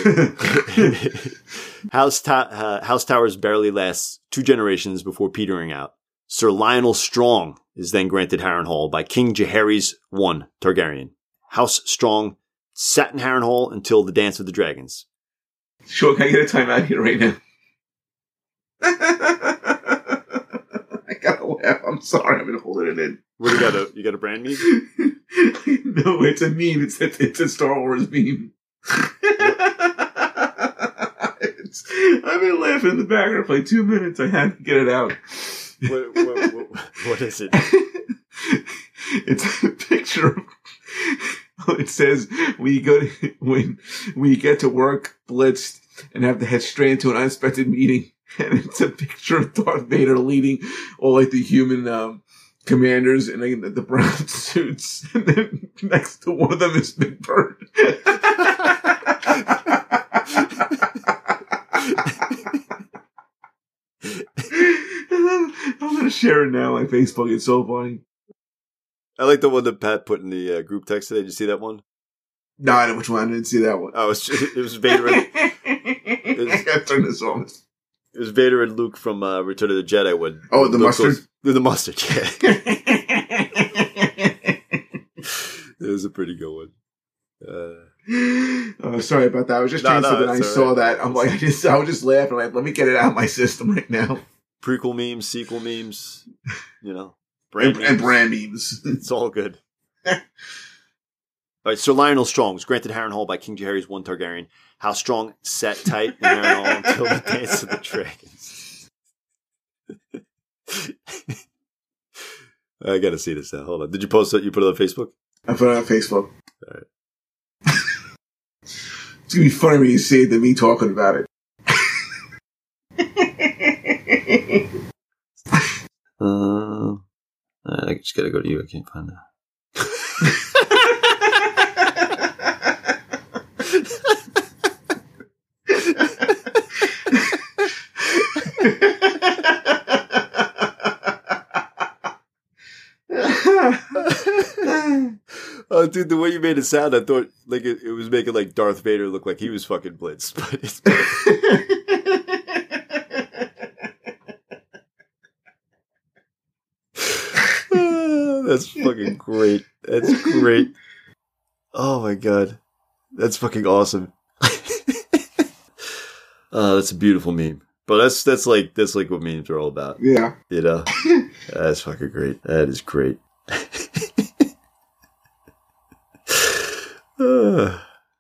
House, Ta- uh, House Towers barely lasts two generations before petering out. Sir Lionel Strong is then granted Harrenhal by King Jaehaerys the First Targaryen. House Strong sat in Harrenhal until the Dance of the Dragons. Sure, can I get a timeout here right now? I gotta laugh. I'm sorry. I've been holding it in. What, you got a you got a brand meme? No, it's a meme. It's a, it's a Star Wars meme. It's, I've been laughing in the background for like two minutes. I had to get it out. What, what, what, what is it? It's a picture of, it says when you go to, when when you get to work blitzed and have to head straight into an unexpected meeting, and it's a picture of Darth Vader leading all like the human um, commanders in like, the, the brown suits, and then next to one of them is Big Bird. I'm gonna share it now on Facebook. It's so funny. I like the one that Pat put in the uh, group text today. Did you see that one? No, I know which one. I didn't see that one. Oh, it was, it was Vader. And, it was, I gotta turn this on. It was Vader and Luke from uh, Return of the Jedi. When oh, the Luke mustard? Goes, the mustard, yeah. It was a pretty good one. Uh, oh, sorry about that. I was just no, trying no, something. I saw right. that. I'm like, I just, I was just laughing. Like, let me get it out of my system right now. Prequel memes, sequel memes, you know, brand and, memes. and brand memes. It's all good. All right, Sir Lionel Strong was granted Harrenhal by King Jaehaerys the First Targaryen. How Strong sat tight in Harrenhal until the Dance of the Dragons. I gotta see this now. Hold on. Did you post it? You put it on Facebook? I put it on Facebook. All right. It's gonna be funny when you see it than me talking about it. uh, I just gotta go to you. I can't find that. Oh, dude, the way you made it sound, I thought like it, it was making like Darth Vader look like he was fucking blitzed. But it's oh, that's fucking great. That's great. Oh my god, that's fucking awesome. Oh, that's a beautiful meme. But that's that's like that's like what memes are all about. Yeah, you know, that's fucking great. That is great. uh,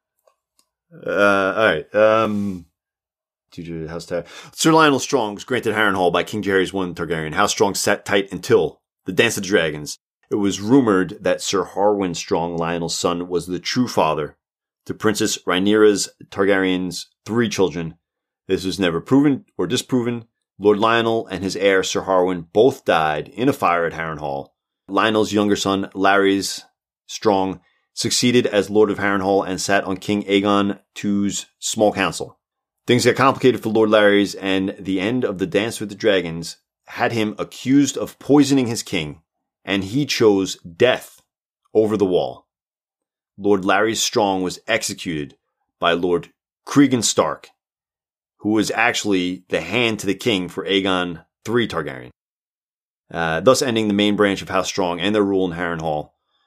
all right. Um, House Tower. Sir Lionel Strong was granted Harrenhal by King Jaehaerys the First Targaryen. House Strong sat tight until the Dance of the Dragons. It was rumored that Sir Harwin Strong, Lionel's son, was the true father to Princess Rhaenyra's Targaryen's three children. This was never proven or disproven. Lord Lionel and his heir, Sir Harwin, both died in a fire at Harrenhal. Lionel's younger son, Larys Strong, succeeded as Lord of Harrenhal and sat on King Aegon the Second's small council. Things got complicated for Lord Larys, and the end of the Dance with the Dragons had him accused of poisoning his king, and he chose death over the wall. Lord Larys Strong was executed by Lord Cregan Stark, who was actually the hand to the king for Aegon the Third Targaryen, uh, thus ending the main branch of House Strong and their rule in Harrenhal.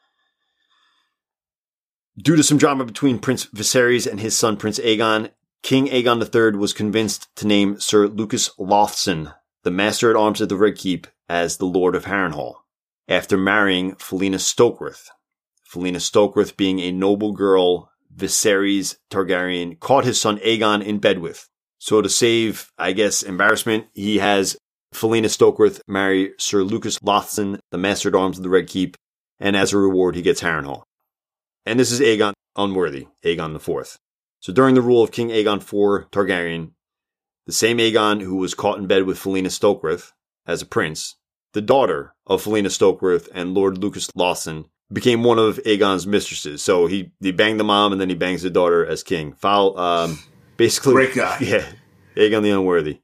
Due to some drama between Prince Viserys and his son Prince Aegon, King Aegon the Third was convinced to name Sir Lucas Lothson, the Master-at-Arms of the Red Keep, as the Lord of Harrenhal, after marrying Felina Stokeworth. Felina Stokeworth, being a noble girl Viserys Targaryen caught his son Aegon in bed with. So to save, I guess, embarrassment, he has Felina Stokeworth marry Sir Lucas Lothson, the Master-at-Arms of the Red Keep, and as a reward, he gets Harrenhal. And this is Aegon Unworthy, Aegon the Fourth. So during the rule of King Aegon the Fourth Targaryen, the same Aegon who was caught in bed with Felina Stokeworth as a prince, the daughter of Felina Stokeworth and Lord Lucas Lothson, became one of Aegon's mistresses. So he, he banged the mom and then he bangs the daughter as king. Foul, um, basically. Great guy. Yeah. Aegon the Unworthy.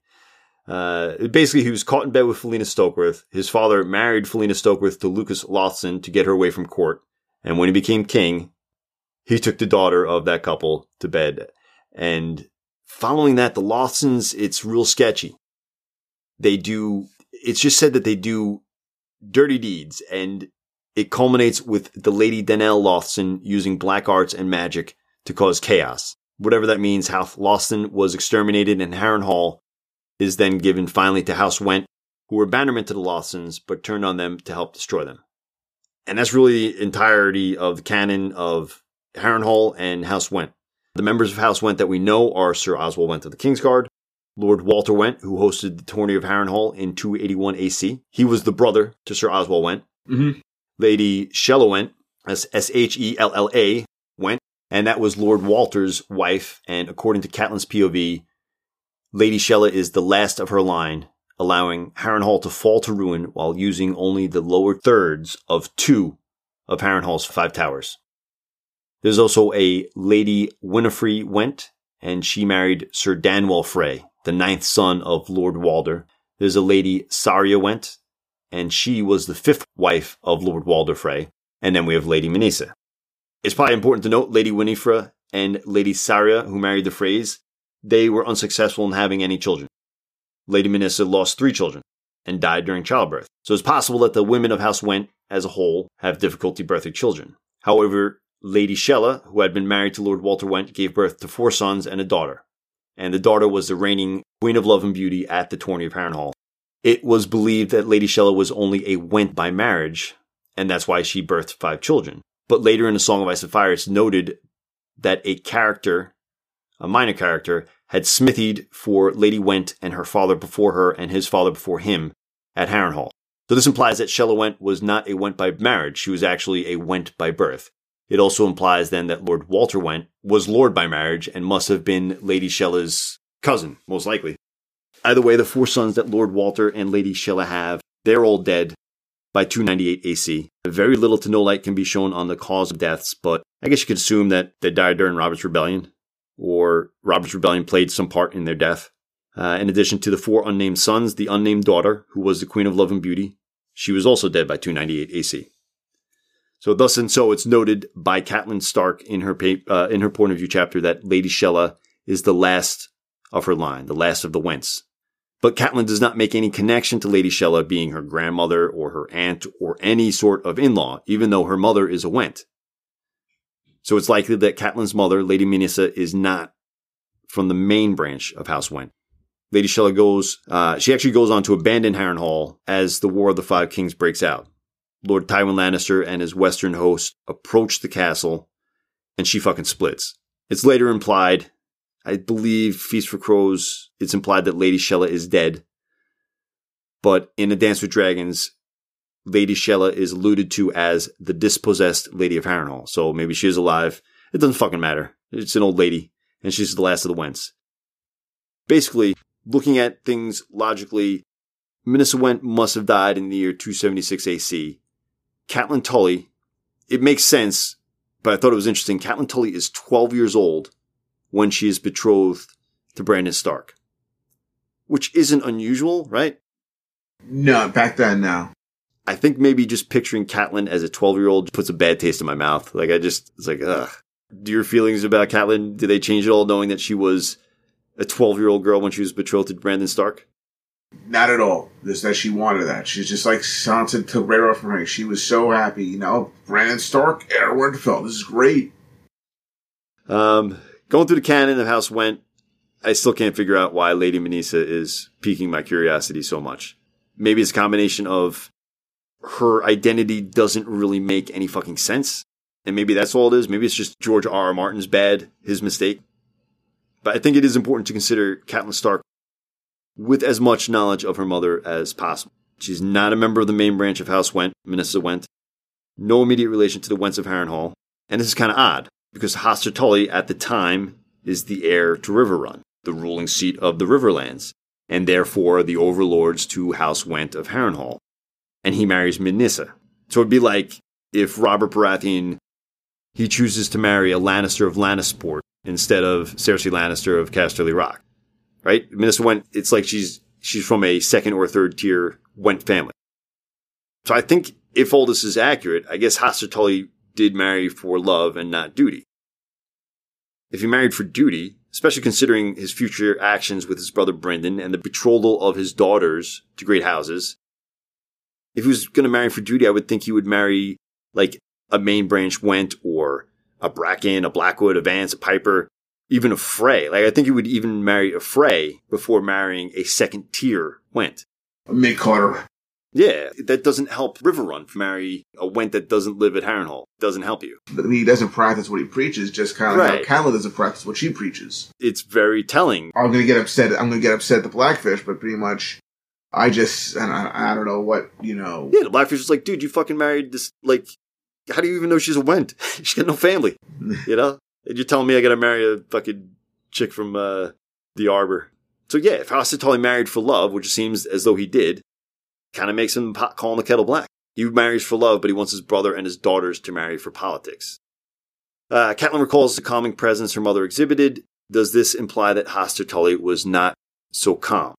Uh, basically, he was caught in bed with Felina Stokeworth. His father married Felina Stokeworth to Lucas Lothson to get her away from court. And when he became king, he took the daughter of that couple to bed. And following that, the Lothsons, it's real sketchy. They do, it's just said that they do dirty deeds. And it culminates with the Lady Danelle Lothson using black arts and magic to cause chaos. Whatever that means, House Lothson was exterminated, and Harrenhal is then given finally to House Went, who were bannermen to the Lothsons, but turned on them to help destroy them. And that's really the entirety of the canon of Harrenhal and House Went. The members of House Went that we know are Sir Oswell Went of the Kingsguard, Lord Walter Went, who hosted the tourney of Harrenhal in two eighty-one A C. He was the brother to Sir Oswell Went. Mm-hmm. Lady Shella Went, S H E L L A, Went, and that was Lord Walter's wife. And according to Catelyn's P O V, Lady Shella is the last of her line, allowing Harrenhal to fall to ruin while using only the lower thirds of two of Harrenhal's five towers. There's also a Lady Winifred Went, and she married Sir Danwell Frey, the ninth son of Lord Walder. There's a Lady Saria Went, and she was the fifth wife of Lord Walder Frey. And then we have Lady Minisa. It's probably important to note Lady Winifred and Lady Saria, who married the Freys, they were unsuccessful in having any children. Lady Minisa lost three children and died during childbirth. So it's possible that the women of House Went as a whole have difficulty birthing children. However, Lady Shella, who had been married to Lord Walter Went, gave birth to four sons and a daughter. And the daughter was the reigning Queen of Love and Beauty at the tourney of Harrenhal. It was believed that Lady Shella was only a Went by marriage, and that's why she birthed five children. But later in the Song of Ice and Fire, it's noted that a character, a minor character, had smithied for Lady Went and her father before her and his father before him at Harrenhal. So this implies that Shella Went was not a Went by marriage. She was actually a Went by birth. It also implies then that Lord Walter Went was Lord by marriage and must have been Lady Shella's cousin, most likely. Either way, the four sons that Lord Walter and Lady Shella have, they're all dead by two ninety-eight A C. Very little to no light can be shown on the cause of deaths, but I guess you could assume that they died during Robert's Rebellion, or Robert's Rebellion played some part in their death. Uh, in addition to the four unnamed sons, the unnamed daughter, who was the Queen of Love and Beauty, she was also dead by two ninety-eight A C. So thus and so it's noted by Catelyn Stark in her pa- uh, in her point of view chapter that Lady Shella is the last of her line, the last of the Wents. But Catelyn does not make any connection to Lady Shella being her grandmother or her aunt or any sort of in-law, even though her mother is a Went. So it's likely that Catelyn's mother, Lady Minissa, is not from the main branch of House Went. Lady Shella goes, uh, she actually goes on to abandon Harrenhal as the War of the Five Kings breaks out. Lord Tywin Lannister and his western host approach the castle, and she fucking splits. It's later implied, I believe Feast for Crows, it's implied that Lady Shella is dead. But in A Dance with Dragons, Lady Shella is alluded to as the dispossessed Lady of Harrenhal. So maybe she is alive. It doesn't fucking matter. It's an old lady, and she's the last of the Wents. Basically, looking at things logically, Minissa Went must have died in the year two seventy-six A C. Catelyn Tully, it makes sense, but I thought it was interesting. Catelyn Tully is twelve years old when she is betrothed to Brandon Stark. Which isn't unusual, right? No, back then, no. I think maybe just picturing Catelyn as a twelve-year-old puts a bad taste in my mouth. Like, I just, it's like, ugh. Do your feelings about Catelyn, did they change at all knowing that she was a twelve-year-old girl when she was betrothed to Brandon Stark? Not at all. Just that she wanted that. She's just like Sansa took right off from her. She was so happy. You know, Brandon Stark, Heir Winterfell. This is great. Um, going through the canon of House Went, I still can't figure out why Lady Minissa is piquing my curiosity so much. Maybe it's a combination of her identity doesn't really make any fucking sense. And maybe that's all it is. Maybe it's just George R. R. Martin's bad, his mistake. But I think it is important to consider Catelyn Stark with as much knowledge of her mother as possible. She's not a member of the main branch of House Went, Minissa Went. No immediate relation to the Wents of Harrenhal. And this is kind of odd, because Hoster Tully at the time is the heir to Riverrun, the ruling seat of the Riverlands, and therefore the overlords to House Went of Harrenhal. And he marries Minissa. So it'd be like if Robert Baratheon, he chooses to marry a Lannister of Lannisport instead of Cersei Lannister of Casterly Rock. Right? Minissa Went, it's like she's she's from a second or third tier Went family. So I think if all this is accurate, I guess Hoster Tully did marry for love and not duty. If he married for duty, especially considering his future actions with his brother Brynden and the betrothal of his daughters to great houses, if he was going to marry for duty, I would think he would marry like a main branch Went or a Bracken, a Blackwood, a Vance, a Piper, even a Frey. Like, I think he would even marry a Frey before marrying a second tier Went. A mid-Carter. Yeah, that doesn't help Riverrun to marry a Went that doesn't live at Harrenhal. It doesn't help you. But he doesn't practice what he preaches, just kind of right. like how Catelyn doesn't practice what she preaches. It's very telling. I'm going to get upset. I'm going to get upset at the Blackfish, but pretty much, I just, and I, I don't know what, you know. Yeah, the Blackfish is like, dude, you fucking married this, like, how do you even know she's a Went? She's got no family, you know? And you're telling me I got to marry a fucking chick from uh, the Arbor. So yeah, if Hoster Tully married for love, which seems as though he did, kind of makes him pot calling the kettle black. He marries for love, but he wants his brother and his daughters to marry for politics. Uh, Catelyn recalls the calming presence her mother exhibited. Does this imply that Hoster Tully was not so calm?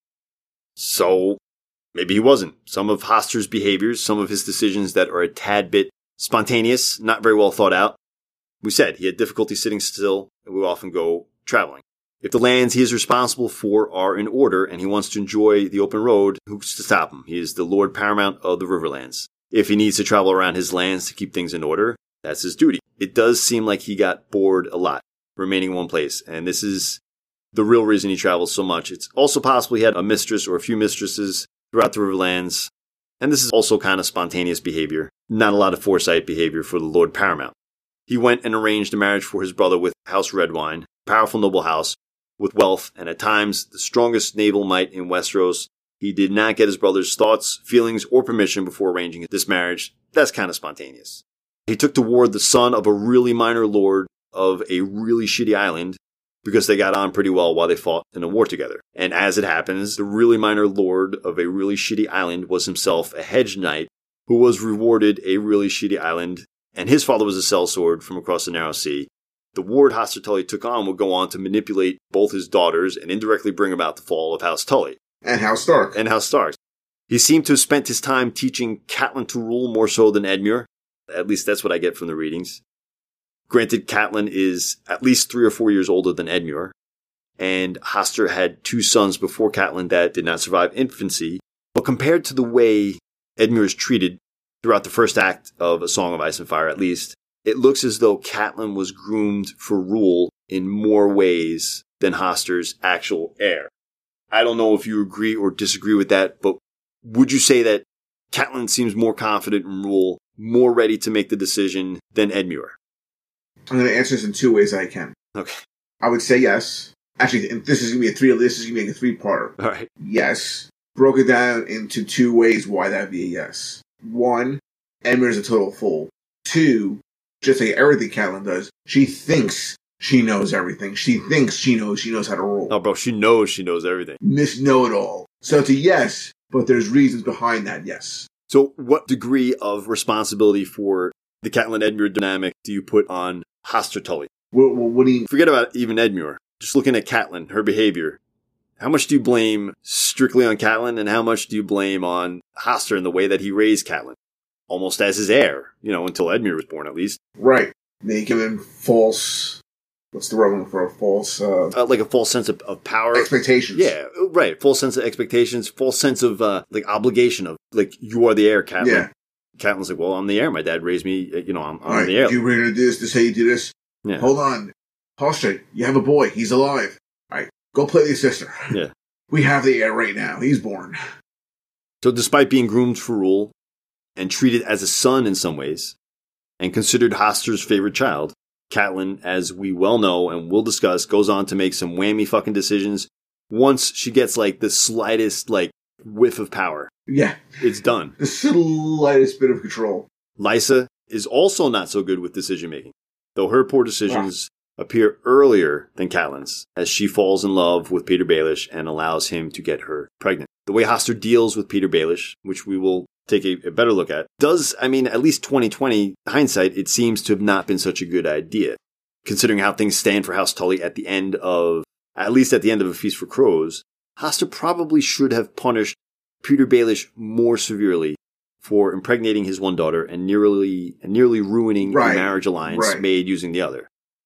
So maybe he wasn't. Some of Hoster's behaviors, some of his decisions that are a tad bit spontaneous, not very well thought out. We said he had difficulty sitting still, and we often go traveling. If the lands he is responsible for are in order and he wants to enjoy the open road, who's to stop him? He is the Lord Paramount of the Riverlands. If he needs to travel around his lands to keep things in order, that's his duty. It does seem like he got bored a lot, remaining in one place, and this is the real reason he travels so much. It's also possible he had a mistress or a few mistresses throughout the Riverlands, and this is also kind of spontaneous behavior, not a lot of foresight behavior for the Lord Paramount. He went and arranged a marriage for his brother with House Redwine, a powerful noble house, with wealth and at times the strongest naval might in Westeros. He did not get his brother's thoughts, feelings, or permission before arranging this marriage. That's kind of spontaneous. He took to ward the son of a really minor lord of a really shitty island because they got on pretty well while they fought in a war together. And as it happens, the really minor lord of a really shitty island was himself a hedge knight who was rewarded a really shitty island, and his father was a sellsword from across the narrow sea. The ward Hoster Tully took on would go on to manipulate both his daughters and indirectly bring about the fall of House Tully. And House Stark. And House Stark. He seemed to have spent his time teaching Catelyn to rule more so than Edmure. At least that's what I get from the readings. Granted, Catelyn is at least three or four years older than Edmure, and Hoster had two sons before Catelyn that did not survive infancy. But compared to the way Edmure is treated throughout the first act of A Song of Ice and Fire, at least, it looks as though Catelyn was groomed for rule in more ways than Hoster's actual heir. I don't know if you agree or disagree with that, but would you say that Catelyn seems more confident in rule, more ready to make the decision than Edmure? I'm going to answer this in two ways I can. Okay. I would say yes. Actually, this is going to be a three. This is going to be a three-parter. All right. Yes. Broke it down into two ways why that'd be a yes. One, Edmure's a total fool. Two, just like everything Catelyn does, she thinks she knows everything. She thinks she knows she knows how to rule. Oh, bro, she knows she knows everything. Miss Know-It-All. So it's a yes, but there's reasons behind that yes. So what degree of responsibility for the Catelyn-Edmure dynamic do you put on Hoster Tully? What, what, what do you... Forget about even Edmure. Just looking at Catelyn, her behavior. How much do you blame strictly on Catelyn, and how much do you blame on Hoster in the way that he raised Catelyn? Almost as his heir, you know, until Edmure was born, at least. Right. Make him in false... What's the word for a false... Uh, uh, like a false sense of, of power. Expectations. Yeah, right. False sense of expectations. False sense of, uh, like, obligation of, like, you are the heir, Catelyn. Yeah. Catelyn's like, well, I'm the heir. My dad raised me, you know, I'm, I'm right. the heir. You were going to do this, this is how you do this? Yeah. Hold on. Hoster, you have a boy. He's alive. All right. Go play with your sister. Yeah. We have the heir right now. He's born. So despite being groomed for rule and treated as a son in some ways and considered Hoster's favorite child, Catelyn, as we well know and will discuss, goes on to make some whammy fucking decisions. Once she gets like the slightest like whiff of power, yeah, it's done. The slightest bit of control. Lysa is also not so good with decision making, though her poor decisions wow. appear earlier than Catelyn's, as she falls in love with Petyr Baelish and allows him to get her pregnant. The way Hoster deals with Petyr Baelish, which we will take a, a better look at, does, I mean, at least twenty twenty hindsight, it seems to have not been such a good idea. Considering how things stand for House Tully at the end of, at least at the end of A Feast for Crows, Hoster probably should have punished Petyr Baelish more severely for impregnating his one daughter and nearly and nearly ruining right. the marriage alliance right. made using the other.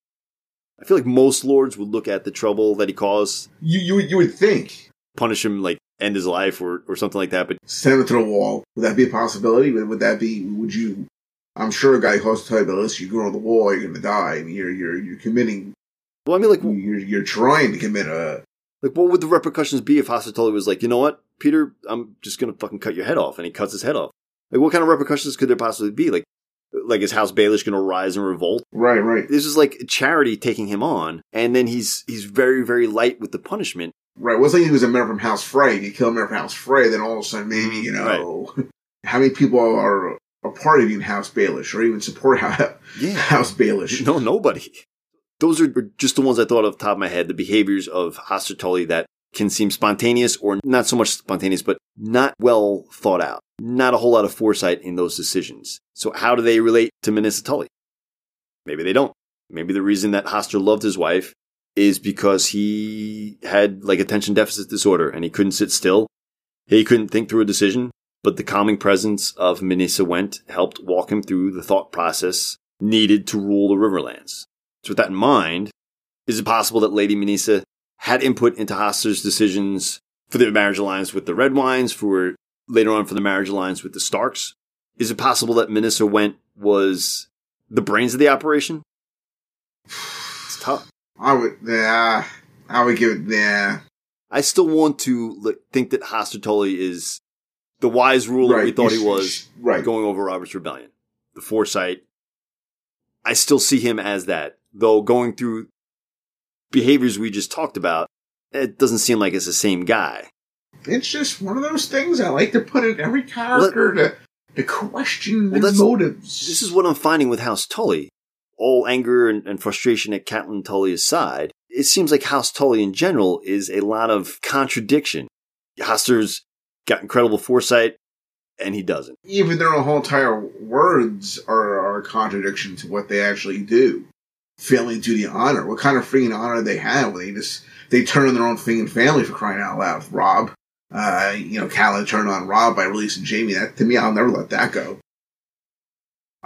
I feel like most lords would look at the trouble that he caused. You you, you would think. Punish him, like, end his life or, or something like that. But send him to the wall. Would that be a possibility? Would, would that be, would you, I'm sure a guy close to tell you, but listen, you go on the wall, you're going to die. I mean, you're, you're, you're committing. Well, I mean, like, you're, you're trying to commit a. Like, what would the repercussions be if Hoster Tully was like, you know what, Peter, I'm just going to fucking cut your head off, and he cuts his head off? Like, what kind of repercussions could there possibly be? Like, like is House Baelish going to rise and revolt? Right, right. This is like charity taking him on, and then he's he's very, very light with the punishment. Right. It wasn't like he was a member from House Frey. You kill a member from House Frey, then all of a sudden, maybe, you know, right. how many people are a part of even House Baelish or even support House, yeah. House Baelish? No, nobody. Those are just the ones I thought off the top of my head, the behaviors of Hoster Tully that can seem spontaneous or not so much spontaneous, but not well thought out. Not a whole lot of foresight in those decisions. So how do they relate to Minissa Tully? Maybe they don't. Maybe the reason that Hoster loved his wife is because he had like attention deficit disorder and he couldn't sit still. He couldn't think through a decision, but the calming presence of Minissa Went helped walk him through the thought process needed to rule the Riverlands. So with that in mind, is it possible that Lady Minissa had input into Hoster's decisions for the marriage alliance with the Redwynes, for later on for the marriage alliance with the Starks? Is it possible that Minissa Went was the brains of the operation? It's tough. I would, yeah, I would give it, yeah. I still want to like, think that Hoster Tully is the wise ruler right. we thought you, he was right. going over Robert's Rebellion. The foresight. I still see him as that, though going through behaviors we just talked about, it doesn't seem like it's the same guy. It's just one of those things I like to put in every character well, that, to, to question well, his motives. This is what I'm finding with House Tully. All anger and, and frustration at Catelyn Tully aside, it seems like House Tully in general is a lot of contradiction. Hoster's got incredible foresight, and he doesn't. Even their whole entire words are, are a contradiction to what they actually do. Failing to do the honor. What kind of freaking honor they have when they just, they turn on their own freaking family for crying out loud. Robb, uh, you know, Catelyn turned on Robb by releasing Jaime. That, to me, I'll never let that go.